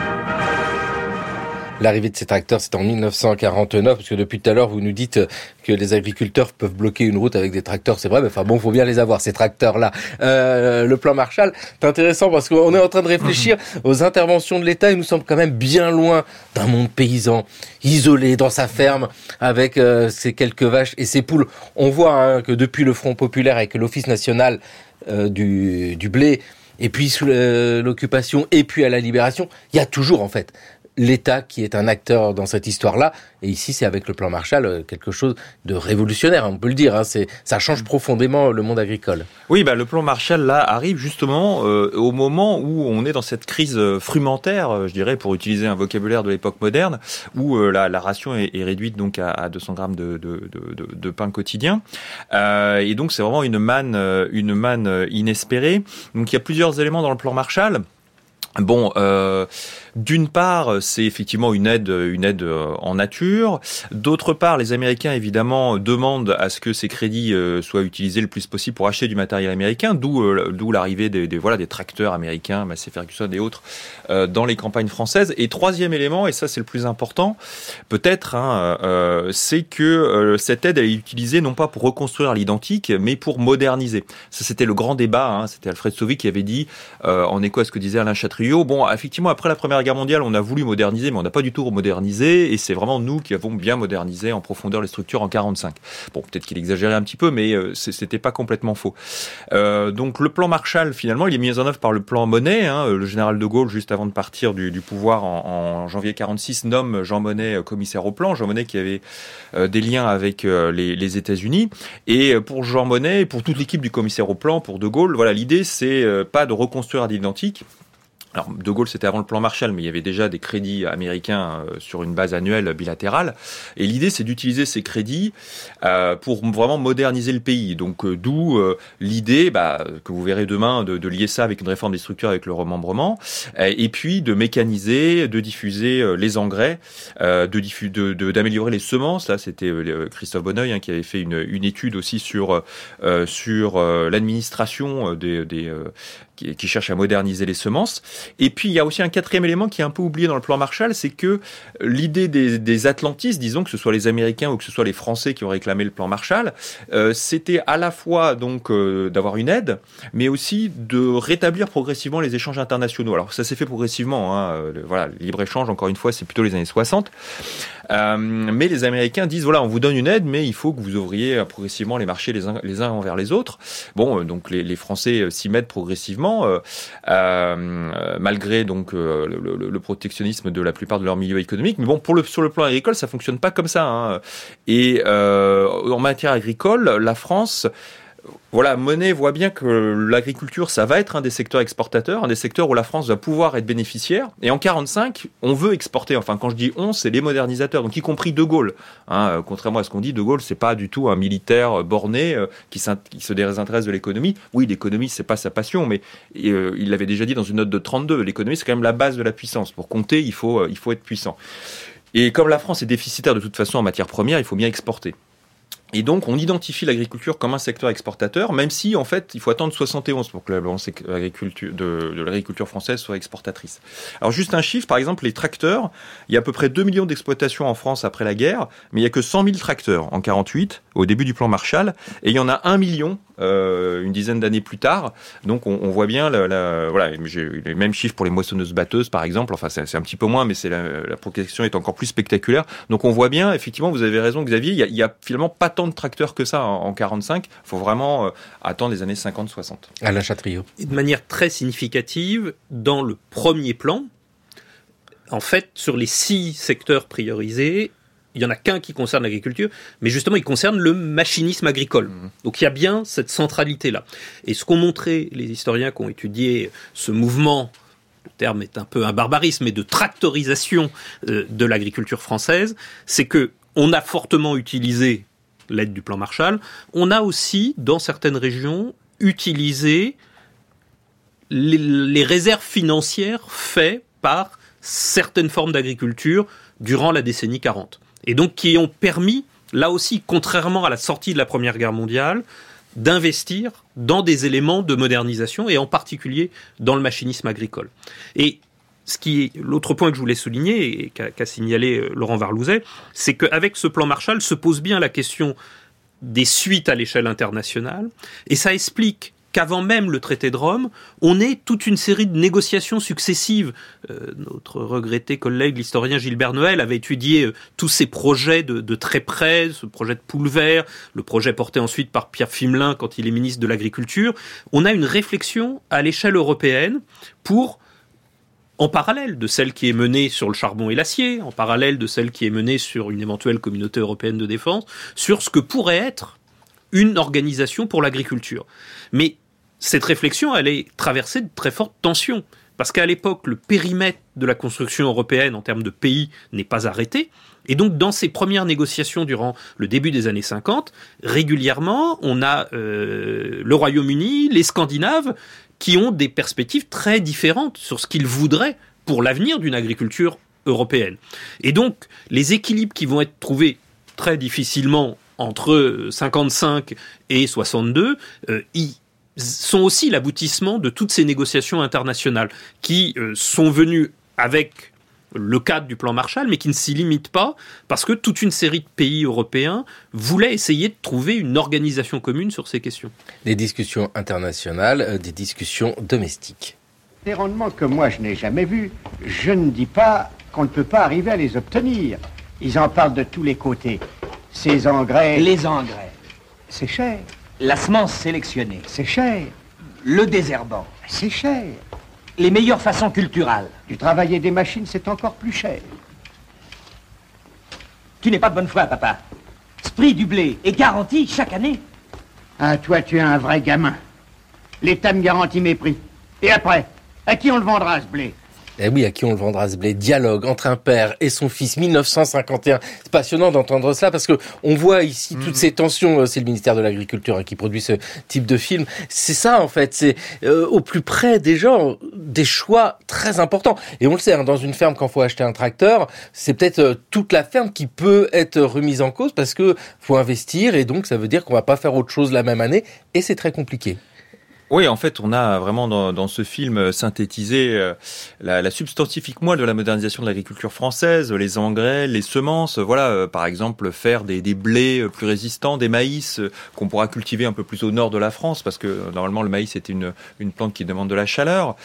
L'arrivée de ces tracteurs, c'est en dix-neuf cent quarante-neuf, parce que depuis tout à l'heure, vous nous dites que les agriculteurs peuvent bloquer une route avec des tracteurs. C'est vrai, mais enfin bon, faut bien les avoir, ces tracteurs-là. Euh, le plan Marshall, c'est intéressant parce qu'on est en train de réfléchir aux interventions de l'État et nous sommes quand même bien loin d'un monde paysan, isolé dans sa ferme, avec euh, ses quelques vaches et ses poules. On voit hein, que depuis le Front populaire avec l'Office national euh, du, du blé, et puis sous l'occupation, et puis à la Libération, il y a toujours en fait l'État qui est un acteur dans cette histoire-là. Et ici, c'est avec le plan Marshall quelque chose de révolutionnaire, on peut le dire. Hein. C'est, ça change profondément le monde agricole. Oui, bah, le plan Marshall, là, arrive justement euh, au moment où on est dans cette crise frumentaire, je dirais, pour utiliser un vocabulaire de l'époque moderne, où euh, la, la ration est, est réduite donc à, à deux cents grammes de, de, de, de, de pain quotidien. Euh, et donc, c'est vraiment une manne, une manne inespérée. Donc, il y a plusieurs éléments dans le plan Marshall. Bon, euh, d'une part, c'est effectivement une aide, une aide en nature. D'autre part, les Américains, évidemment, demandent à ce que ces crédits euh, soient utilisés le plus possible pour acheter du matériel américain, d'où, euh, d'où l'arrivée des, des, voilà, des tracteurs américains, Massey Ferguson et autres, euh, dans les campagnes françaises. Et troisième élément, et ça c'est le plus important, peut-être, hein, euh, c'est que euh, cette aide elle est utilisée non pas pour reconstruire à l'identique, mais pour moderniser. Ça, c'était le grand débat. Hein, c'était Alfred Sauvy qui avait dit, euh, en écho à ce que disait Alain Chatriot, bon, effectivement, après la Première Guerre mondiale, on a voulu moderniser, mais on n'a pas du tout modernisé, et c'est vraiment nous qui avons bien modernisé en profondeur les structures en quarante-cinq. Bon, peut-être qu'il exagérait un petit peu, mais euh, c'était pas complètement faux. Euh, donc le plan Marshall, finalement, il est mis en œuvre par le plan Monnet. Hein, le général de Gaulle, juste avant de partir du, du pouvoir en, en janvier quarante-six, nomme Jean Monnet commissaire au plan. Jean Monnet qui avait euh, des liens avec euh, les, les États-Unis. Et pour Jean Monnet, et pour toute l'équipe du commissaire au plan, pour de Gaulle, voilà, l'idée c'est euh, pas de reconstruire à l'identique. Alors, De Gaulle, c'était avant le plan Marshall, mais il y avait déjà des crédits américains euh, sur une base annuelle bilatérale. Et l'idée, c'est d'utiliser ces crédits euh, pour vraiment moderniser le pays. Donc, euh, d'où euh, l'idée, bah, que vous verrez demain, de, de lier ça avec une réforme des structures, avec le remembrement, euh, et puis de mécaniser, de diffuser euh, les engrais, euh, de, diffu- de, de, d'améliorer les semences. Là, c'était euh, Christophe Bonneuil hein, qui avait fait une, une étude aussi sur euh, sur euh, l'administration des, des euh, qui, qui cherche à moderniser les semences. Et puis, il y a aussi un quatrième élément qui est un peu oublié dans le plan Marshall, c'est que l'idée des, des atlantistes, disons que ce soit les Américains ou que ce soit les Français qui ont réclamé le plan Marshall, euh, c'était à la fois donc euh, d'avoir une aide, mais aussi de rétablir progressivement les échanges internationaux. Alors, ça s'est fait progressivement. Hein, euh, voilà, le libre-échange, encore une fois, c'est plutôt les années soixante. Euh, mais les Américains disent, voilà, on vous donne une aide, mais il faut que vous ouvriez progressivement les marchés les uns, les uns envers les autres. Bon, euh, donc les, les Français s'y mettent progressivement. Euh, euh, malgré donc euh, le, le, le protectionnisme de la plupart de leur milieu économique, mais bon, pour le, sur le plan agricole, ça fonctionne pas comme ça. Hein. Et euh, en matière agricole, la France, voilà, Monet voit bien que l'agriculture, ça va être un des secteurs exportateurs, un des secteurs où la France va pouvoir être bénéficiaire. Et en quarante-cinq, on veut exporter. Enfin, quand je dis on, c'est les modernisateurs, donc y compris De Gaulle. Hein, contrairement à ce qu'on dit, De Gaulle, c'est pas du tout un militaire borné euh, qui, qui se désintéresse de l'économie. Oui, l'économie, c'est pas sa passion, mais euh, il l'avait déjà dit dans une note de trente-deux. L'économie, c'est quand même la base de la puissance. Pour compter, il faut, euh, il faut être puissant. Et comme la France est déficitaire de toute façon en matière première, il faut bien exporter. Et donc, on identifie l'agriculture comme un secteur exportateur, même si, en fait, il faut attendre soixante et onze pour que l'agriculture de, de l'agriculture française soit exportatrice. Alors, juste un chiffre, par exemple, les tracteurs, il y a à peu près deux millions d'exploitations en France après la guerre, mais il n'y a que cent mille tracteurs en quarante-huit, au début du plan Marshall, et il y en a un million euh, une dizaine d'années plus tard. Donc, on, on voit bien, la, la, voilà, j'ai les mêmes chiffres pour les moissonneuses-batteuses, par exemple. Enfin, c'est, c'est un petit peu moins, mais c'est la, la progression est encore plus spectaculaire. Donc, on voit bien, effectivement, vous avez raison, Xavier, il y a, il y a finalement pas tant de tracteurs que ça en, en quarante-cinq. Il faut vraiment euh, attendre les années cinquante soixante. Alain Chatriot. Et de manière très significative, dans le premier plan, en fait, sur les six secteurs priorisés, il n'y en a qu'un qui concerne l'agriculture, mais justement, il concerne le machinisme agricole. Mmh. Donc, il y a bien cette centralité-là. Et ce qu'ont montré les historiens qui ont étudié ce mouvement, le terme est un peu un barbarisme, mais de tractorisation euh, de l'agriculture française, c'est que on a fortement utilisé l'aide du plan Marshall. On a aussi, dans certaines régions, utilisé les, les réserves financières faites par certaines formes d'agriculture durant la décennie quarante. Et donc qui ont permis, là aussi, contrairement à la sortie de la Première Guerre mondiale, d'investir dans des éléments de modernisation, et en particulier dans le machinisme agricole. Et ce qui est l'autre point que je voulais souligner, et qu'a, qu'a signalé Laurent Varlouzet, c'est qu'avec ce plan Marshall se pose bien la question des suites à l'échelle internationale, et ça explique qu'avant même le traité de Rome, on ait toute une série de négociations successives. Euh, notre regretté collègue, l'historien Gilbert Noël, avait étudié euh, tous ces projets de, de très près, ce projet de Poulvert, le projet porté ensuite par Pierre Fimelin quand il est ministre de l'Agriculture. On a une réflexion à l'échelle européenne pour, en parallèle de celle qui est menée sur le charbon et l'acier, en parallèle de celle qui est menée sur une éventuelle communauté européenne de défense, sur ce que pourrait être une organisation pour l'agriculture. Mais cette réflexion, elle est traversée de très fortes tensions. Parce qu'à l'époque, le périmètre de la construction européenne en termes de pays n'est pas arrêté. Et donc, dans ces premières négociations durant le début des années cinquante, régulièrement, on a euh, le Royaume-Uni, les Scandinaves, qui ont des perspectives très différentes sur ce qu'ils voudraient pour l'avenir d'une agriculture européenne. Et donc, les équilibres qui vont être trouvés très difficilement entre cinquante-cinq et soixante-deux, euh, ils sont aussi l'aboutissement de toutes ces négociations internationales qui euh, sont venues avec le cadre du plan Marshall, mais qui ne s'y limitent pas, parce que toute une série de pays européens voulaient essayer de trouver une organisation commune sur ces questions. Des discussions internationales, euh, des discussions domestiques. Des rendements que moi je n'ai jamais vus, je ne dis pas qu'on ne peut pas arriver à les obtenir. Ils en parlent de tous les côtés. Ces engrais... Les engrais. C'est cher. La semence sélectionnée. C'est cher. Le désherbant. C'est cher. Les meilleures façons culturales. Du travail et des machines, c'est encore plus cher. Tu n'es pas de bonne foi, papa. Ce prix du blé est garanti chaque année. Ah, toi, tu es un vrai gamin. L'État me garantit mes prix. Et après, À qui on le vendra, ce blé? Eh oui, à qui on le vendra ce blé? Dialogue entre un père et son fils, mille neuf cent cinquante et un. C'est passionnant d'entendre cela parce que on voit ici toutes ces tensions. C'est le ministère de l'Agriculture hein, qui produit ce type de film. C'est ça en fait, c'est euh, au plus près des gens, des choix très importants. Et on le sait, hein, dans une ferme, quand il faut acheter un tracteur, c'est peut-être euh, toute la ferme qui peut être remise en cause parce que faut investir et donc ça veut dire qu'on va pas faire autre chose la même année et c'est très compliqué. Oui, en fait, on a vraiment dans, dans ce film synthétisé euh, la, la substantifique moelle de la modernisation de l'agriculture française, les engrais, les semences, voilà, euh, par exemple, faire des, des blés plus résistants, des maïs euh, qu'on pourra cultiver un peu plus au nord de la France, parce que euh, normalement le maïs est une, une plante qui demande de la chaleur.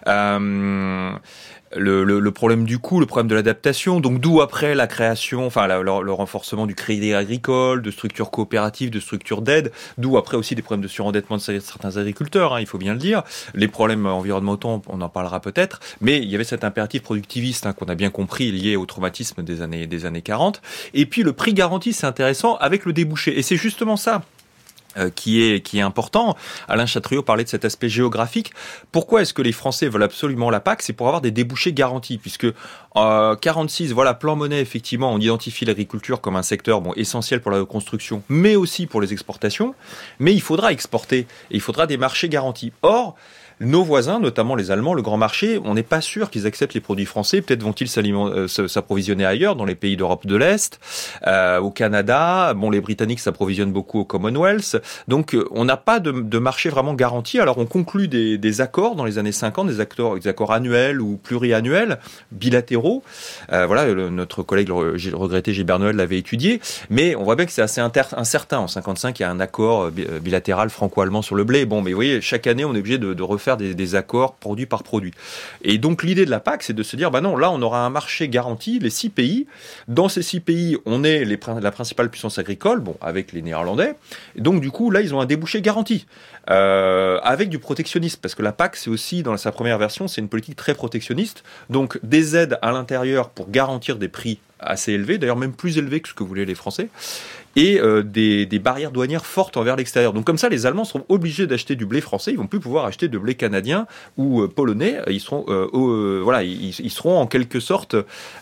Euh, Le, le, le problème du coût, le problème de l'adaptation, donc d'où après la création, enfin la, le, le renforcement du crédit agricole, de structures coopératives, de structures d'aide, d'où après aussi des problèmes de surendettement de certains agriculteurs, hein, il faut bien le dire. Les problèmes environnementaux, on en parlera peut-être, mais il y avait cet impératif productiviste hein, qu'on a bien compris lié au traumatisme des années des années quarante. Et puis le prix garanti, c'est intéressant avec le débouché, et c'est justement ça. Euh, qui est qui est important. Alain Chatriot parlait de cet aspect géographique. Pourquoi est-ce que les Français veulent absolument la P A C? C'est pour avoir des débouchés garantis, puisque euh, quarante-six, voilà, plan Monnet, effectivement, on identifie l'agriculture comme un secteur bon essentiel pour la reconstruction, mais aussi pour les exportations. Mais il faudra exporter et il faudra des marchés garantis. Or, nos voisins, notamment les Allemands, le grand marché, on n'est pas sûr qu'ils acceptent les produits français. Peut-être vont-ils euh, s'approvisionner ailleurs, dans les pays d'Europe de l'Est, euh, au Canada. Bon, les Britanniques s'approvisionnent beaucoup au Commonwealth. Donc, euh, on n'a pas de, de marché vraiment garanti. Alors, on conclut des, des accords dans les années cinquante, des accords, des accords annuels ou pluriannuels, bilatéraux. Euh, voilà, le, notre collègue, le, le regretté Gilbert Noël, l'avait étudié. Mais on voit bien que c'est assez inter- incertain. En cinquante-cinq, il y a un accord bilatéral franco-allemand sur le blé. Bon, mais vous voyez, chaque année, on est obligé de, de refaire faire des, des accords produit par produit. Et donc l'idée de la P A C, c'est de se dire, bah non, là on aura un marché garanti, les six pays. Dans ces six pays, on est les, la principale puissance agricole, bon, avec les Néerlandais. Et donc du coup, là, ils ont un débouché garanti. Euh, avec du protectionnisme, parce que la P A C, c'est aussi, dans sa première version, c'est une politique très protectionniste. Donc des aides à l'intérieur pour garantir des prix assez élevés, d'ailleurs même plus élevés que ce que voulaient les Français, et euh, des, des barrières douanières fortes envers l'extérieur. Donc comme ça, les Allemands seront obligés d'acheter du blé français, ils vont plus pouvoir acheter de blé canadien ou euh, polonais, ils seront, euh, euh, voilà, ils, ils seront en quelque sorte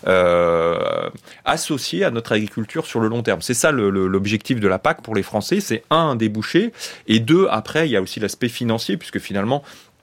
euh, associés à notre agriculture sur le long terme. C'est ça le, le, l'objectif de la P A C pour les Français, c'est un, un débouché, et deux, après, il y a aussi l'aspect financier, puisque finalement,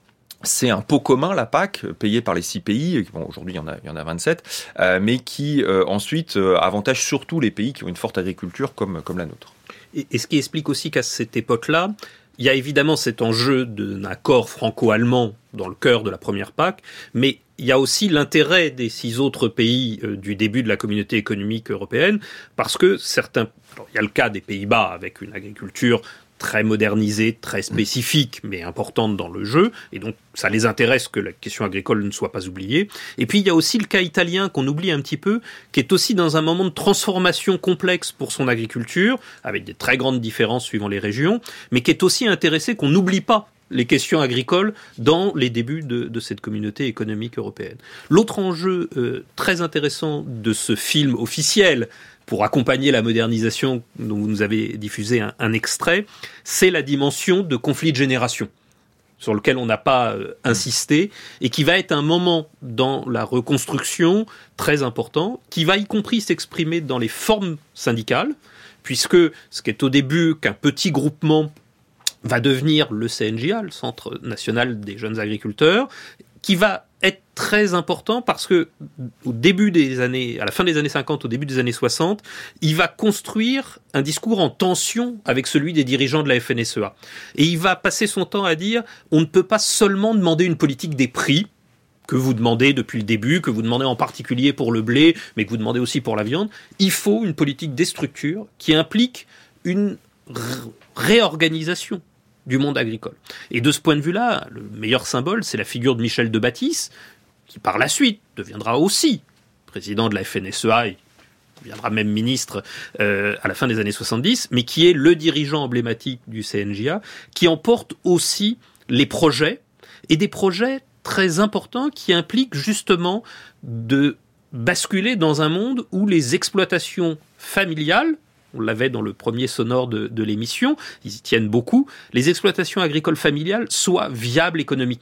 c'est un pot commun, la P A C, payé par les six pays, bon, aujourd'hui il y en a, il y en a vingt-sept, euh, mais qui euh, ensuite euh, avantage surtout les pays qui ont une forte agriculture comme, comme la nôtre. Et, et ce qui explique aussi qu'à cette époque-là, il y a évidemment cet enjeu d'un accord franco-allemand dans le cœur de la première P A C, mais il y a aussi l'intérêt des six autres pays euh, du début de la communauté économique européenne, parce que certains, alors, il y a le cas des Pays-Bas avec une agriculture très modernisée, très spécifique, mais importante dans le jeu, et donc ça les intéresse que la question agricole ne soit pas oubliée. Et puis il y a aussi le cas italien qu'on oublie un petit peu, qui est aussi dans un moment de transformation complexe pour son agriculture, avec des très grandes différences suivant les régions, mais qui est aussi intéressé qu'on n'oublie pas les questions agricoles dans les débuts de, de cette communauté économique européenne. L'autre enjeu euh, très intéressant de ce film officiel, pour accompagner la modernisation dont vous nous avez diffusé un, un extrait, c'est la dimension de conflit de génération, sur lequel on n'a pas euh, insisté, et qui va être un moment dans la reconstruction très important, qui va y compris s'exprimer dans les formes syndicales, puisque ce qui est au début qu'un petit groupement va devenir le C N J A, le Centre national des jeunes agriculteurs, qui va être très important parce que au début des années, à la fin des années cinquante, au début des années soixante, il va construire un discours en tension avec celui des dirigeants de la F N S E A. Et il va passer son temps à dire, on ne peut pas seulement demander une politique des prix, que vous demandez depuis le début, que vous demandez en particulier pour le blé, mais que vous demandez aussi pour la viande. Il faut une politique des structures qui implique une r- réorganisation du monde agricole. Et de ce point de vue-là, le meilleur symbole, c'est la figure de Michel de Bâtisse, qui par la suite deviendra aussi président de la F N S E A, il deviendra même ministre euh, à la fin des années soixante-dix, mais qui est le dirigeant emblématique du C N J A, qui emporte aussi les projets, et des projets très importants qui impliquent justement de basculer dans un monde où les exploitations familiales, on l'avait dans le premier sonore de, de l'émission, ils y tiennent beaucoup, les exploitations agricoles familiales soient viables économiquement.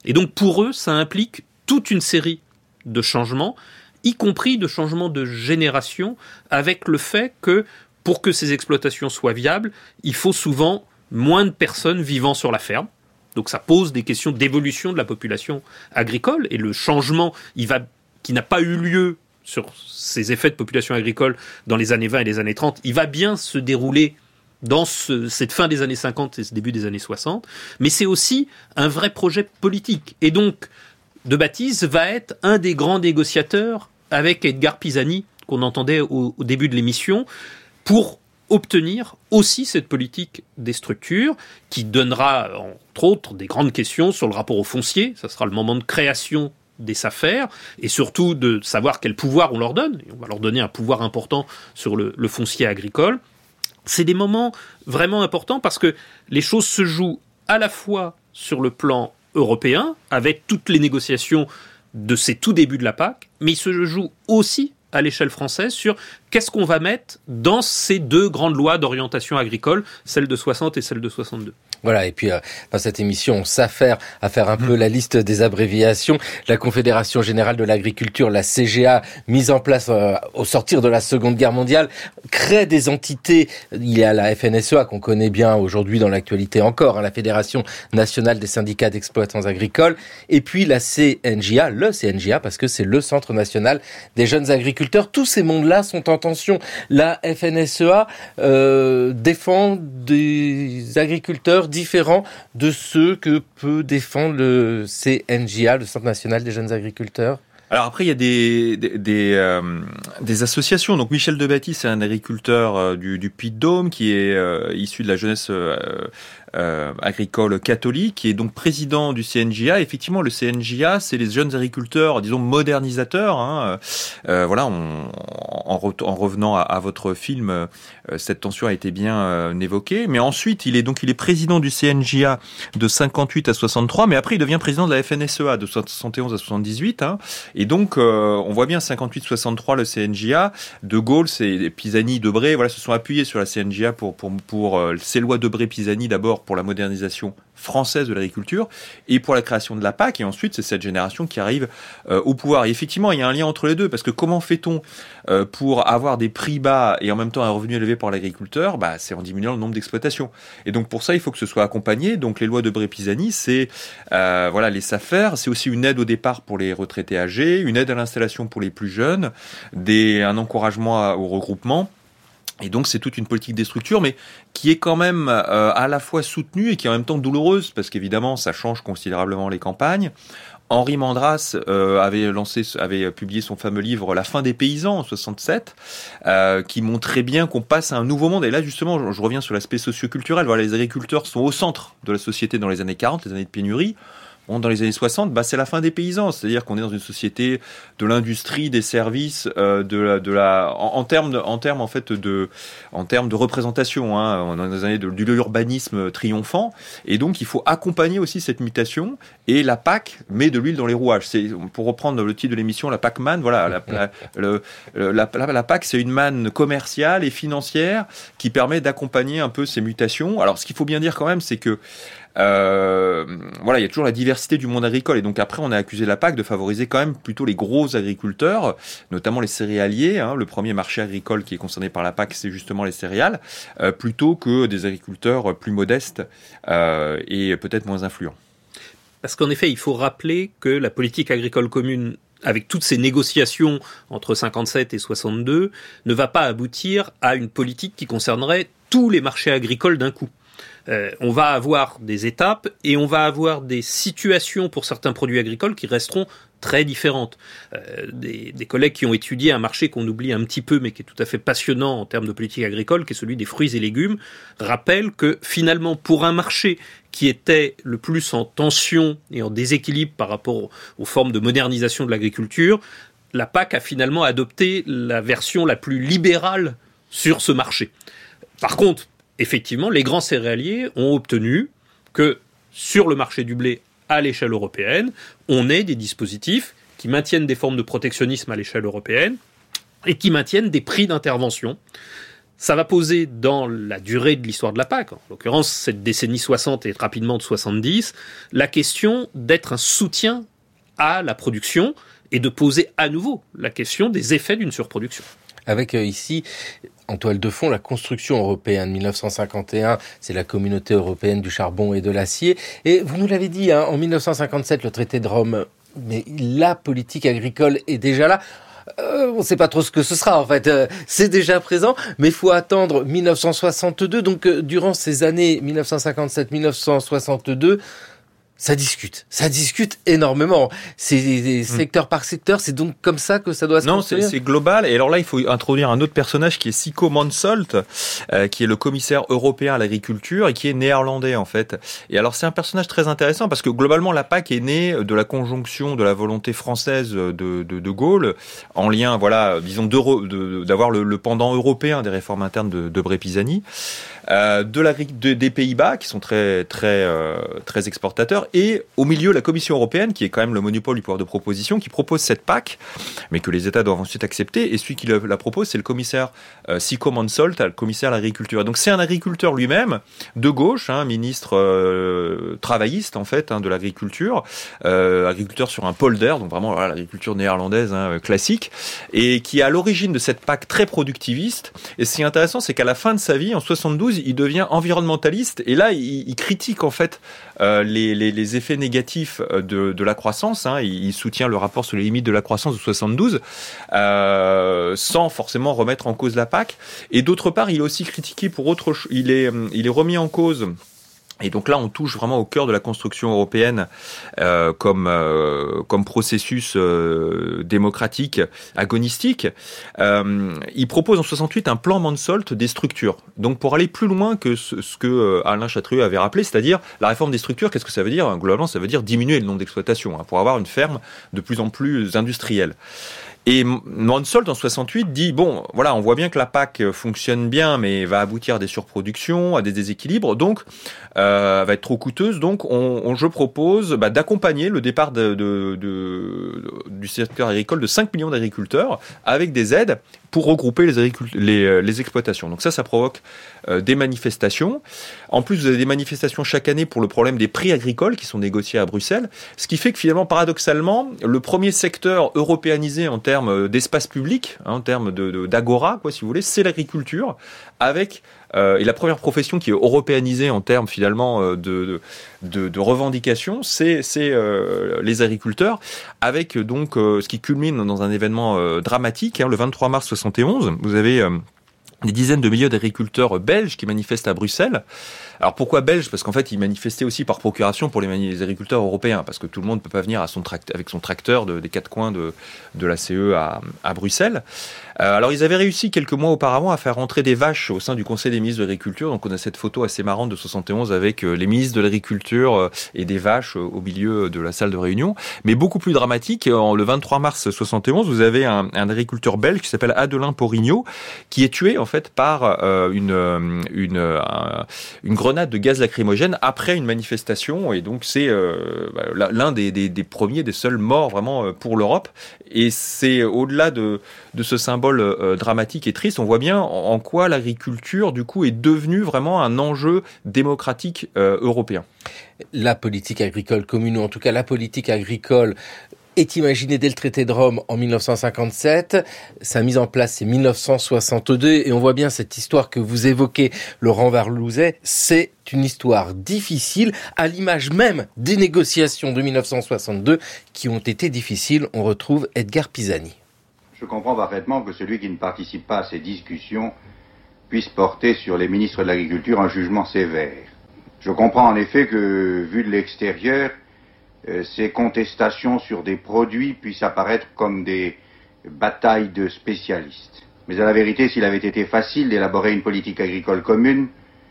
Et donc pour eux, ça implique toute une série de changements, y compris de changements de génération, avec le fait que pour que ces exploitations soient viables, il faut souvent moins de personnes vivant sur la ferme. Donc ça pose des questions d'évolution de la population agricole, et le changement il va, qui n'a pas eu lieu sur ces effets de population agricole dans les années vingt et les années trente, il va bien se dérouler dans ce, cette fin des années cinquante et ce début des années soixante, mais c'est aussi un vrai projet politique. Et donc, De Baptiste va être un des grands négociateurs avec Edgard Pisani, qu'on entendait au, au début de l'émission, pour obtenir aussi cette politique des structures qui donnera, entre autres, des grandes questions sur le rapport au foncier. Ça sera le moment de création des S A F E R, et surtout de savoir quel pouvoir on leur donne. Et on va leur donner un pouvoir important sur le, le foncier agricole. C'est des moments vraiment importants parce que les choses se jouent à la fois sur le plan européen, avec toutes les négociations de ces tout débuts de la P A C, mais ils se jouent aussi à l'échelle française sur qu'est-ce qu'on va mettre dans ces deux grandes lois d'orientation agricole, celle de soixante et celle de soixante-deux. Voilà, et puis euh, dans cette émission, on s'affaire à faire un peu la liste des abréviations. La Confédération Générale de l'Agriculture, la C G A, mise en place euh, au sortir de la Seconde Guerre mondiale, crée des entités. Il y a la F N S E A qu'on connaît bien aujourd'hui dans l'actualité encore, hein, la Fédération Nationale des Syndicats d'Exploitants Agricoles, et puis la C N J A, le C N J A, parce que c'est le Centre National des Jeunes Agriculteurs. Tous ces mondes-là sont en tension. La F N S E A euh, défend des agriculteurs différents de ceux que peut défendre le C N J A, le Centre National des Jeunes Agriculteurs? Alors après, il y a des des des, euh, des associations. Donc Michel De Baptiste, c'est un agriculteur euh, du, du Puy-de-Dôme qui est euh, issu de la jeunesse euh, euh, agricole catholique, qui est donc président du C N J A. Effectivement, le C N J A, c'est les jeunes agriculteurs, disons modernisateurs. Hein. Euh, voilà, on, en, re, en revenant à, à votre film, euh, cette tension a été bien euh, évoquée. Mais ensuite, il est donc il est président du C N J A de cinquante-huit à soixante-trois, mais après il devient président de la F N S E A de soixante et onze à soixante-dix-huit. Hein. Et donc, euh, on voit bien cinquante-huit soixante-trois, le C N J A. De Gaulle, c'est Pisani, Debré, voilà, se sont appuyés sur la C N J A pour pour pour euh, ces lois Debré-Pisani, d'abord pour la modernisation française de l'agriculture et pour la création de la P A C. Et ensuite, c'est cette génération qui arrive euh, au pouvoir. Et effectivement, il y a un lien entre les deux, parce que comment fait-on euh, pour avoir des prix bas et en même temps un revenu élevé pour l'agriculteur? Bah, c'est en diminuant le nombre d'exploitations. Et donc pour ça, il faut que ce soit accompagné. Donc les lois Debré-Pisani, c'est euh, voilà les S A F E R, c'est aussi une aide au départ pour les retraités âgés, une aide à l'installation pour les plus jeunes, des, un encouragement au regroupement. Et donc c'est toute une politique des structures, mais qui est quand même euh, à la fois soutenue et qui est en même temps douloureuse, parce qu'évidemment ça change considérablement les campagnes. Henri Mandras euh, avait lancé, avait publié son fameux livre La fin des paysans en soixante-sept, euh, qui montrait bien qu'on passe à un nouveau monde. Et là justement, je, je reviens sur l'aspect socio-culturel. Voilà, les agriculteurs sont au centre de la société dans les années quarante, les années de pénurie. Bon, dans les années soixante, bah, c'est la fin des paysans, c'est-à-dire qu'on est dans une société de l'industrie, des services, euh, de la, de la, en, en termes, en termes en fait de, en termes de représentation. Hein, on est dans les années de, de l'urbanisme triomphant, et donc il faut accompagner aussi cette mutation. Et la P A C met de l'huile dans les rouages. C'est, pour reprendre le titre de l'émission, la Pac-Man. Voilà, la, la, le, la, la, la P A C, c'est une manne commerciale et financière qui permet d'accompagner un peu ces mutations. Alors, ce qu'il faut bien dire quand même, c'est que Euh, voilà, il y a toujours la diversité du monde agricole, et donc après on a accusé la P A C de favoriser quand même plutôt les gros agriculteurs, notamment les céréaliers. Hein, le premier marché agricole qui est concerné par la P A C, c'est justement les céréales, euh, plutôt que des agriculteurs plus modestes euh, et peut-être moins influents. Parce qu'en effet, il faut rappeler que la politique agricole commune, avec toutes ces négociations entre cinquante-sept et soixante-deux, ne va pas aboutir à une politique qui concernerait tous les marchés agricoles d'un coup. Euh, on va avoir des étapes et on va avoir des situations pour certains produits agricoles qui resteront très différentes. Euh, des, des collègues qui ont étudié un marché qu'on oublie un petit peu mais qui est tout à fait passionnant en termes de politique agricole, qui est celui des fruits et légumes, rappellent que finalement pour un marché qui était le plus en tension et en déséquilibre par rapport aux, aux formes de modernisation de l'agriculture, la P A C a finalement adopté la version la plus libérale sur ce marché. Par contre, effectivement, les grands céréaliers ont obtenu que sur le marché du blé à l'échelle européenne, on ait des dispositifs qui maintiennent des formes de protectionnisme à l'échelle européenne et qui maintiennent des prix d'intervention. ça va poser dans la durée de l'histoire de la P A C, en l'occurrence cette décennie soixante et rapidement de soixante-dix, la question d'être un soutien à la production et de poser à nouveau la question des effets d'une surproduction. Avec euh, ici, en toile de fond, la construction européenne. mille neuf cent cinquante et un, c'est la communauté européenne du charbon et de l'acier. Et vous nous l'avez dit, hein, en mille neuf cent cinquante-sept, le traité de Rome, mais la politique agricole est déjà là. Euh, on ne sait pas trop ce que ce sera en fait, euh, c'est déjà présent, mais il faut attendre mille neuf cent soixante-deux, donc euh, durant ces années mille neuf cent cinquante-sept mille neuf cent soixante-deux, ça discute, ça discute énormément. C'est secteur par secteur, c'est donc comme ça que ça doit se Non, construire. c'est, c'est global. Et alors là, il faut introduire un autre personnage qui est Sico Mansolt, euh, qui est le commissaire européen à l'agriculture et qui est néerlandais en fait. Et alors c'est un personnage très intéressant parce que globalement la P A C est née de la conjonction de la volonté française de de, de Gaulle en lien, voilà, disons de, de, d'avoir le, le pendant européen des réformes internes de, de Bré-Pisani. Euh, de la, de, des Pays-Bas qui sont très très euh, très exportateurs et au milieu la Commission européenne qui est quand même le monopole du pouvoir de proposition qui propose cette P A C mais que les États doivent ensuite accepter et celui qui la propose c'est le commissaire euh, Sico Mansolt, le commissaire à l'agriculture. Et donc c'est un agriculteur lui-même de gauche, hein, ministre euh, travailliste en fait hein, de l'agriculture, euh, agriculteur sur un polder donc vraiment voilà, l'agriculture néerlandaise hein, classique et qui est à l'origine de cette P A C très productiviste. Et ce qui est intéressant c'est qu'à la fin de sa vie en soixante-douze il devient environnementaliste et là il, il critique en fait euh, les, les, les effets négatifs de, de la croissance. Hein. Il, il soutient le rapport sur les limites de la croissance de soixante-douze euh, sans forcément remettre en cause la P A C. Et d'autre part, il est aussi critiqué pour autre chose. Il est, il est remis en cause. Et donc là, on touche vraiment au cœur de la construction européenne euh, comme euh, comme processus euh, démocratique, agonistique. Euh, il propose en soixante-huit un plan Mansolt des structures. Donc pour aller plus loin que ce, ce que euh, Alain Chatrieux avait rappelé, c'est-à-dire la réforme des structures, qu'est-ce que ça veut dire ? Globalement, ça veut dire diminuer le nombre d'exploitations hein, pour avoir une ferme de plus en plus industrielle. Et Mansolt, en soixante-huit, dit, bon, voilà, on voit bien que la P A C fonctionne bien, mais va aboutir à des surproductions, à des déséquilibres, donc, euh, va être trop coûteuse. Donc, on, on je propose bah, d'accompagner le départ de, de, de, du secteur agricole de cinq millions d'agriculteurs avec des aides pour regrouper les, agricult- les, les exploitations. Donc ça, ça provoque euh, des manifestations. En plus, vous avez des manifestations chaque année pour le problème des prix agricoles qui sont négociés à Bruxelles, ce qui fait que finalement, paradoxalement, le premier secteur européanisé en termes d'espace public, hein, en termes de, de, d'agora, quoi, si vous voulez, c'est l'agriculture, avec euh, et la première profession qui est européanisée en termes finalement de, de, de, de revendications, c'est, c'est euh, les agriculteurs, avec donc euh, ce qui culmine dans un événement euh, dramatique, hein, le vingt-trois mars soixante et onze, vous avez euh, des dizaines de milliers d'agriculteurs belges qui manifestent à Bruxelles. Alors pourquoi belges ? Parce qu'en fait, ils manifestaient aussi par procuration pour les, mani- les agriculteurs européens, parce que tout le monde ne peut pas venir à son tract- avec son tracteur de, des quatre coins de, de la C E à, à Bruxelles. Euh, alors ils avaient réussi quelques mois auparavant à faire entrer des vaches au sein du Conseil des ministres de l'Agriculture. Donc on a cette photo assez marrante de soixante et onze avec euh, les ministres de l'Agriculture euh, et des vaches euh, au milieu de la salle de réunion. Mais beaucoup plus dramatique, euh, le vingt-trois mars soixante et onze, vous avez un, un agriculteur belge qui s'appelle Adelin Porigno, qui est tué en fait par euh, une, une, un, une grenade de gaz lacrymogène après une manifestation. Et donc c'est euh, bah, l'un des, des, des premiers, des seuls morts vraiment pour l'Europe. Et c'est au-delà de, de ce symbole euh, dramatique et triste, on voit bien en, en quoi l'agriculture du coup est devenue vraiment un enjeu démocratique euh, européen. La politique agricole commune, ou en tout cas la politique agricole, est imaginée dès le traité de Rome en mille neuf cent cinquante-sept. Sa mise en place, c'est mille neuf cent soixante-deux. Et on voit bien cette histoire que vous évoquez, Laurent Varlouzet, c'est une histoire difficile, à l'image même des négociations de mille neuf cent soixante-deux qui ont été difficiles. On retrouve Edgar Pisani. Je comprends parfaitement que celui qui ne participe pas à ces discussions puisse porter sur les ministres de l'Agriculture un jugement sévère. Je comprends en effet que, vu de l'extérieur, euh, ces contestations sur des produits puissent apparaître comme des batailles de spécialistes. Mais à la vérité, s'il avait été facile d'élaborer une politique agricole commune,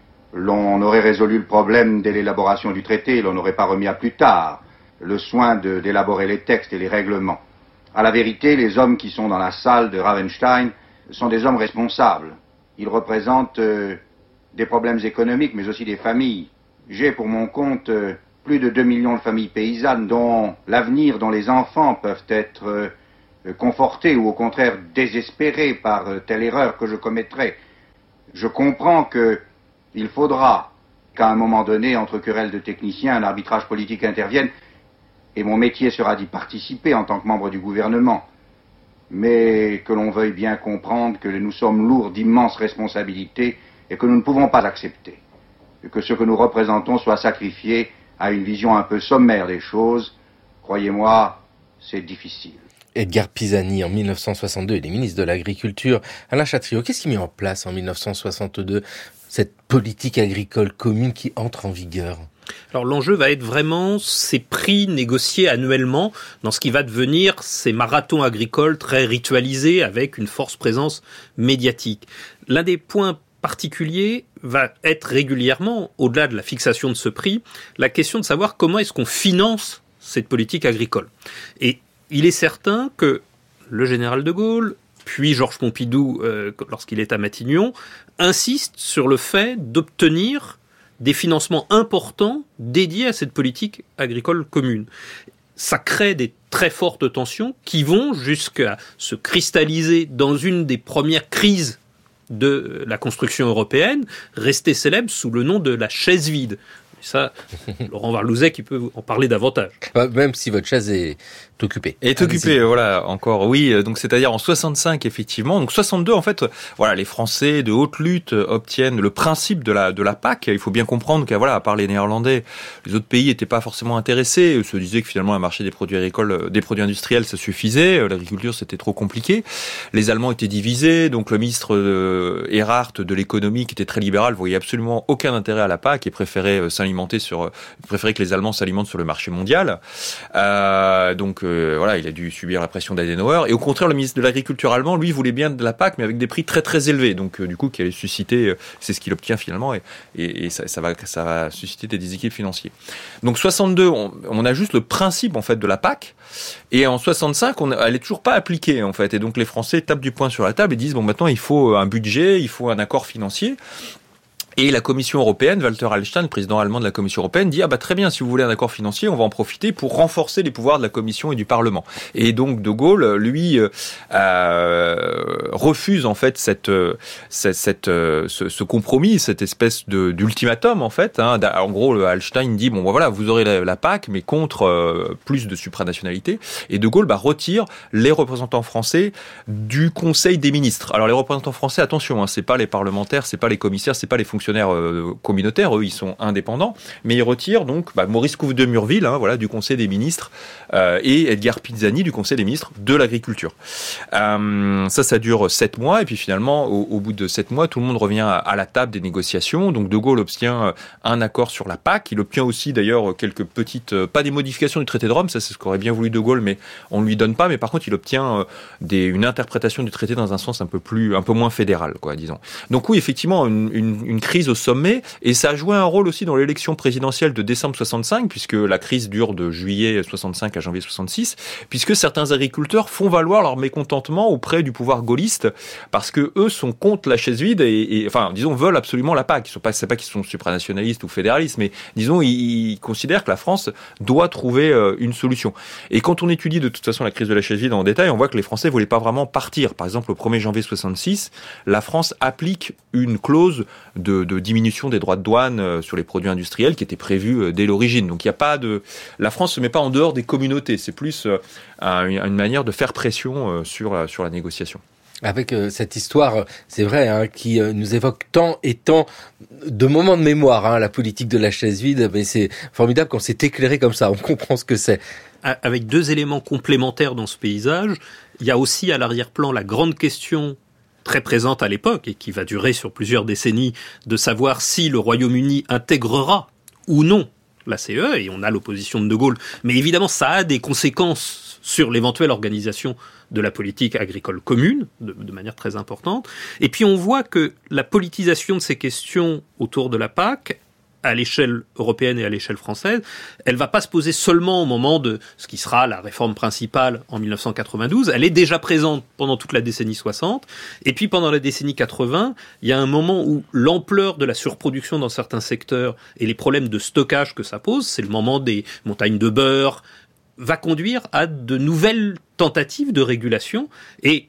l'on aurait résolu le problème dès l'élaboration du traité et l'on n'aurait pas remis à plus tard le soin de, d'élaborer les textes et les règlements. À la vérité, les hommes qui sont dans la salle de Ravenstein sont des hommes responsables. Ils représentent euh, des problèmes économiques, mais aussi des familles. J'ai pour mon compte euh, plus de deux millions de familles paysannes dont l'avenir, dont les enfants peuvent être euh, confortés ou au contraire désespérés par euh, telle erreur que je commettrais. Je comprends qu'il faudra qu'à un moment donné, entre querelles de techniciens, un arbitrage politique intervienne, et mon métier sera d'y participer en tant que membre du gouvernement. Mais que l'on veuille bien comprendre que nous sommes lourds d'immenses responsabilités et que nous ne pouvons pas accepter que ce que nous représentons soit sacrifié à une vision un peu sommaire des choses. Croyez-moi, c'est difficile. Edgard Pisani, en mille neuf cent soixante-deux, il est ministre de l'Agriculture. Alain Chatriot, qu'est-ce qui met en place en mille neuf cent soixante-deux cette politique agricole commune qui entre en vigueur ? Alors l'enjeu va être vraiment ces prix négociés annuellement dans ce qui va devenir ces marathons agricoles très ritualisés avec une forte présence médiatique. L'un des points particuliers va être régulièrement, au-delà de la fixation de ce prix, la question de savoir comment est-ce qu'on finance cette politique agricole. Et il est certain que le général de Gaulle, puis Georges Pompidou, euh, lorsqu'il est à Matignon, insiste sur le fait d'obtenir des financements importants dédiés à cette politique agricole commune. Ça crée des très fortes tensions qui vont jusqu'à se cristalliser dans une des premières crises de la construction européenne, restée célèbre sous le nom de la chaise vide. Et ça, Laurent Varlouzet qui peut en parler davantage. Même si votre chaise est occupée. Est occupée, voilà, encore, oui. Donc, c'est-à-dire en soixante-cinq, effectivement. Donc, soixante-deux, en fait, voilà, les Français de haute lutte obtiennent le principe de la, de la P A C. Il faut bien comprendre qu'à, voilà, à part les Néerlandais, les autres pays n'étaient pas forcément intéressés. Ils se disaient que finalement, un marché des produits agricoles, des produits industriels, ça suffisait. L'agriculture, c'était trop compliqué. Les Allemands étaient divisés. Donc, le ministre euh, Erhard de l'économie, qui était très libéral, voyait absolument aucun intérêt à la P A C et préférait euh, s'alimenter sur, préférait que les Allemands s'alimentent sur le marché mondial. Euh, donc, Euh, voilà, il a dû subir la pression d'Adenauer. Et au contraire, le ministre de l'Agriculture allemand, lui, voulait bien de la P A C, mais avec des prix très très élevés. Donc, euh, du coup, qui allait susciter, euh, c'est ce qu'il obtient finalement, et, et, et ça, ça va, ça va susciter des déséquilibres financiers. Donc, soixante-deux, on, on a juste le principe en fait de la P A C, et en soixante-cinq, on, elle est toujours pas appliquée en fait. Et donc, les Français tapent du poing sur la table et disent bon, maintenant, il faut un budget, il faut un accord financier. Et la Commission européenne, Walter Hallstein, président allemand de la Commission européenne, dit « Ah bah très bien, si vous voulez un accord financier, on va en profiter pour renforcer les pouvoirs de la Commission et du Parlement. » Et donc De Gaulle, lui, euh, refuse en fait cette, cette, cette, ce, ce compromis, cette espèce de, d'ultimatum en fait. Hein. En gros, Hallstein dit « Bon bah, voilà, vous aurez la, la P A C, mais contre euh, plus de supranationalité. » Et De Gaulle bah, retire les représentants français du Conseil des ministres. Alors les représentants français, attention, hein, c'est pas les parlementaires, c'est pas les commissaires, c'est pas les fonctionnaires Euh, communautaires, eux ils sont indépendants, mais ils retirent donc bah, Maurice Couve de Murville, hein, voilà, du Conseil des ministres, euh, et Edgard Pisani du Conseil des ministres de l'Agriculture. Euh, ça, ça dure sept mois, et puis finalement, au, au bout de sept mois, tout le monde revient à, à la table des négociations. Donc De Gaulle obtient un accord sur la P A C. Il obtient aussi d'ailleurs quelques petites, euh, pas des modifications du traité de Rome, ça c'est ce qu'aurait bien voulu De Gaulle, mais on ne lui donne pas. Mais par contre, il obtient euh, des, une interprétation du traité dans un sens un peu plus, un peu moins fédéral, quoi, disons. Donc oui, effectivement, une, une, une crise au sommet, et ça a joué un rôle aussi dans l'élection présidentielle de décembre soixante-cinq, puisque la crise dure de juillet soixante-cinq à janvier soixante-six, puisque certains agriculteurs font valoir leur mécontentement auprès du pouvoir gaulliste, parce que eux sont contre la chaise vide, et, et enfin, disons, veulent absolument la P A C. Ils sont pas, c'est pas qu'ils sont supranationalistes ou fédéralistes, mais disons, ils, ils considèrent que la France doit trouver euh, une solution. Et quand on étudie de toute façon la crise de la chaise vide en détail, on voit que les Français voulaient pas vraiment partir. Par exemple, au premier janvier soixante-six, la France applique une clause de, de diminution des droits de douane sur les produits industriels qui était prévue dès l'origine. Donc il n'y a pas de, la France se met pas en dehors des communautés. C'est plus euh, une manière de faire pression sur sur la négociation. Avec euh, cette histoire, c'est vrai, hein, qui euh, nous évoque tant et tant de moments de mémoire, hein, la politique de la chaise vide, mais c'est formidable quand c'est éclairé comme ça, on comprend ce que c'est. Avec deux éléments complémentaires dans ce paysage, il y a aussi à l'arrière-plan la grande question très présente à l'époque et qui va durer sur plusieurs décennies, de savoir si le Royaume-Uni intégrera ou non la C E E, et on a l'opposition de De Gaulle, mais évidemment ça a des conséquences sur l'éventuelle organisation de la politique agricole commune, de, de manière très importante. Et puis on voit que la politisation de ces questions autour de la P A C, à l'échelle européenne et à l'échelle française, elle va pas se poser seulement au moment de ce qui sera la réforme principale en mille neuf cent quatre-vingt-douze, elle est déjà présente pendant toute la décennie soixante, et puis pendant la décennie quatre-vingts, il y a un moment où l'ampleur de la surproduction dans certains secteurs et les problèmes de stockage que ça pose, c'est le moment des montagnes de beurre, va conduire à de nouvelles tentatives de régulation, et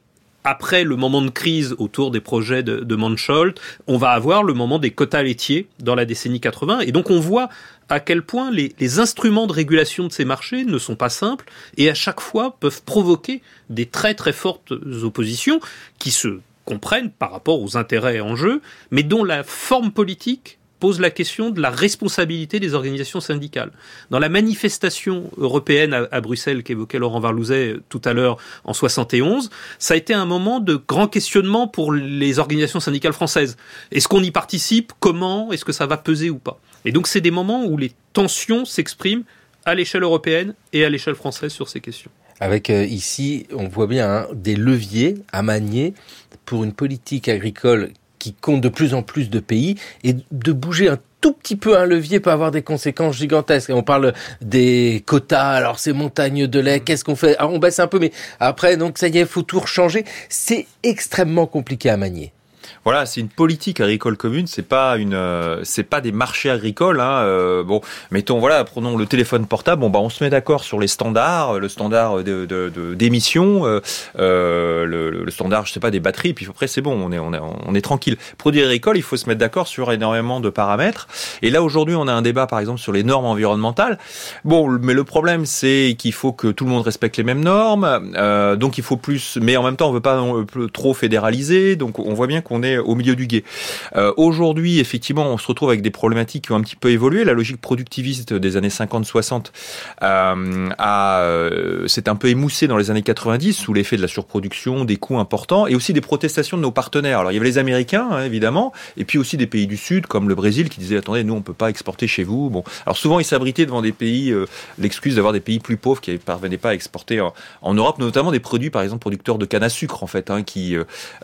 après le moment de crise autour des projets de, de Mansholt, on va avoir le moment des quotas laitiers dans la décennie quatre-vingts. Et donc on voit à quel point les, les instruments de régulation de ces marchés ne sont pas simples et à chaque fois peuvent provoquer des très très fortes oppositions qui se comprennent par rapport aux intérêts en jeu, mais dont la forme politique pose la question de la responsabilité des organisations syndicales. Dans la manifestation européenne à, à Bruxelles qu'évoquait Laurent Varlouzet tout à l'heure en soixante et onze, ça a été un moment de grand questionnement pour les organisations syndicales françaises. Est-ce qu'on y participe ? Comment ? Est-ce que ça va peser ou pas ? Et donc c'est des moments où les tensions s'expriment à l'échelle européenne et à l'échelle française sur ces questions. Avec euh, ici, on voit bien hein, des leviers à manier pour une politique agricole qui compte de plus en plus de pays, et de bouger un tout petit peu un levier peut avoir des conséquences gigantesques. On parle des quotas, alors ces montagnes de lait, qu'est-ce qu'on fait ? Alors on baisse un peu, mais après, donc ça y est, il faut tout rechanger. C'est extrêmement compliqué à manier. Voilà, c'est une politique agricole commune, c'est pas une, euh, c'est pas des marchés agricoles. Hein, euh, bon, mettons, voilà, prenons le téléphone portable. Bon, bah, on se met d'accord sur les standards, le standard de, de, de d'émission, euh, euh, le, le standard, je sais pas, des batteries. Puis après, c'est bon, on est, on est, on est tranquille. Produit agricole, il faut se mettre d'accord sur énormément de paramètres. Et là, aujourd'hui, on a un débat, par exemple, sur les normes environnementales. Bon, mais le problème, c'est qu'il faut que tout le monde respecte les mêmes normes. Euh, donc, il faut plus, mais en même temps, on veut pas trop fédéraliser. Donc, on voit bien qu'on est au milieu du gué. Euh, aujourd'hui, effectivement, on se retrouve avec des problématiques qui ont un petit peu évolué. La logique productiviste des années cinquante soixante euh, a, euh, s'est un peu émoussée dans les années quatre-vingt-dix sous l'effet de la surproduction, des coûts importants et aussi des protestations de nos partenaires. Alors, il y avait les Américains, hein, évidemment, et puis aussi des pays du Sud, comme le Brésil, qui disaient « Attendez, nous, on peut pas exporter chez vous. » Bon, alors souvent, ils s'abritaient devant des pays, euh, l'excuse d'avoir des pays plus pauvres qui ne parvenaient pas à exporter en, en Europe, notamment des produits, par exemple, producteurs de canne à sucre, en fait, hein, qui,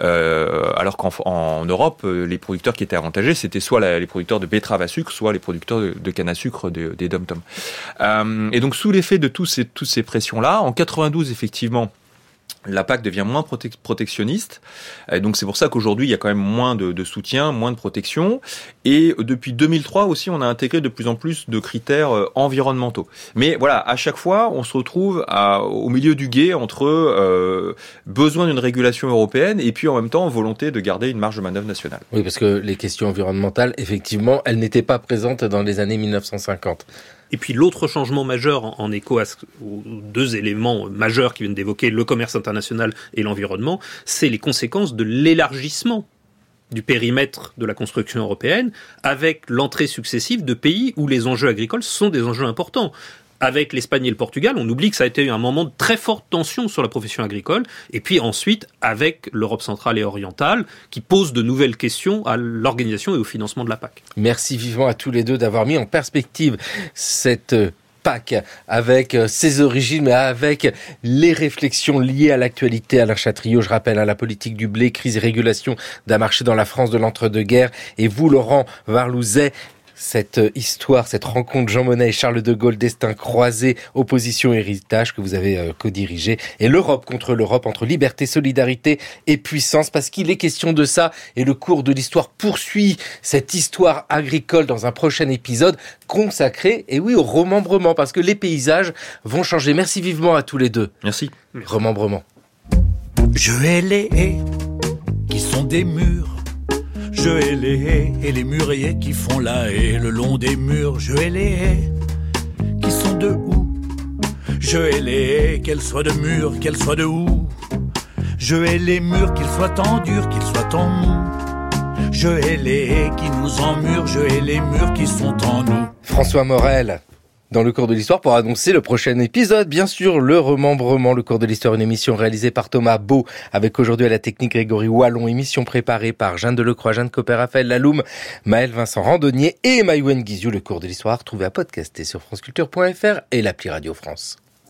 euh, alors qu'en en En Europe, les producteurs qui étaient avantagés, c'était soit la, les producteurs de betteraves à sucre, soit les producteurs de, de canne à sucre de, des dom-toms. Euh, et donc, sous l'effet de tous ces, toutes ces pressions-là, en quatre-vingt-douze, effectivement, la P A C devient moins prote- protectionniste. Et donc, c'est pour ça qu'aujourd'hui, il y a quand même moins de, de soutien, moins de protection. Et depuis deux mille trois aussi, on a intégré de plus en plus de critères euh, environnementaux. Mais voilà, à chaque fois, on se retrouve à, au milieu du gué entre euh, besoin d'une régulation européenne et puis en même temps, volonté de garder une marge de manœuvre nationale. Oui, parce que les questions environnementales, effectivement, elles n'étaient pas présentes dans les années mille neuf cent cinquante. Et puis l'autre changement majeur en, en écho à ce, aux deux éléments majeurs qui viennent d'évoquer, le commerce international et l'environnement, c'est les conséquences de l'élargissement du périmètre de la construction européenne avec l'entrée successive de pays où les enjeux agricoles sont des enjeux importants. Avec l'Espagne et le Portugal, on oublie que ça a été un moment de très forte tension sur la profession agricole. Et puis ensuite, avec l'Europe centrale et orientale, qui pose de nouvelles questions à l'organisation et au financement de la P A C. Merci vivement à tous les deux d'avoir mis en perspective cette P A C avec ses origines, mais avec les réflexions liées à l'actualité. Alain Chatriot, je rappelle, à la politique du blé, crise et régulation d'un marché dans la France de l'entre-deux-guerres. Et vous, Laurent Varlouzet, cette histoire, cette rencontre Jean Monnet et Charles de Gaulle, destin croisé, opposition héritage que vous avez euh, co-dirigé, et l'Europe contre l'Europe, entre liberté, solidarité et puissance, parce qu'il est question de ça, et le cours de l'histoire poursuit cette histoire agricole dans un prochain épisode consacré, et oui, au remembrement, parce que les paysages vont changer. Merci vivement à tous les deux. Merci. Remembrement. Je hais les haies qui sont des murs. Je hais les haies et les mûriers qui font la haie le long des murs. Je hais les haies qui sont de houx. Je hais les haies, qu'elles soient de murs, qu'elles soient de houx. Je hais les murs, qu'ils soient en dur, qu'ils soient en mou. Je hais les haies qui nous emmurent, je hais les murs qui sont en nous. François Morel, dans le cours de l'histoire, pour annoncer le prochain épisode, bien sûr, le remembrement, le cours de l'histoire, une émission réalisée par Thomas Beau, avec aujourd'hui à la technique Grégory Wallon, émission préparée par Jeanne Delecroix, Jeanne Copper, Raphaël Laloum, Maël Vincent Randonnier et Maïwen Guizou. Le cours de l'histoire, trouvé à podcaster sur franceculture point f r et l'appli Radio France.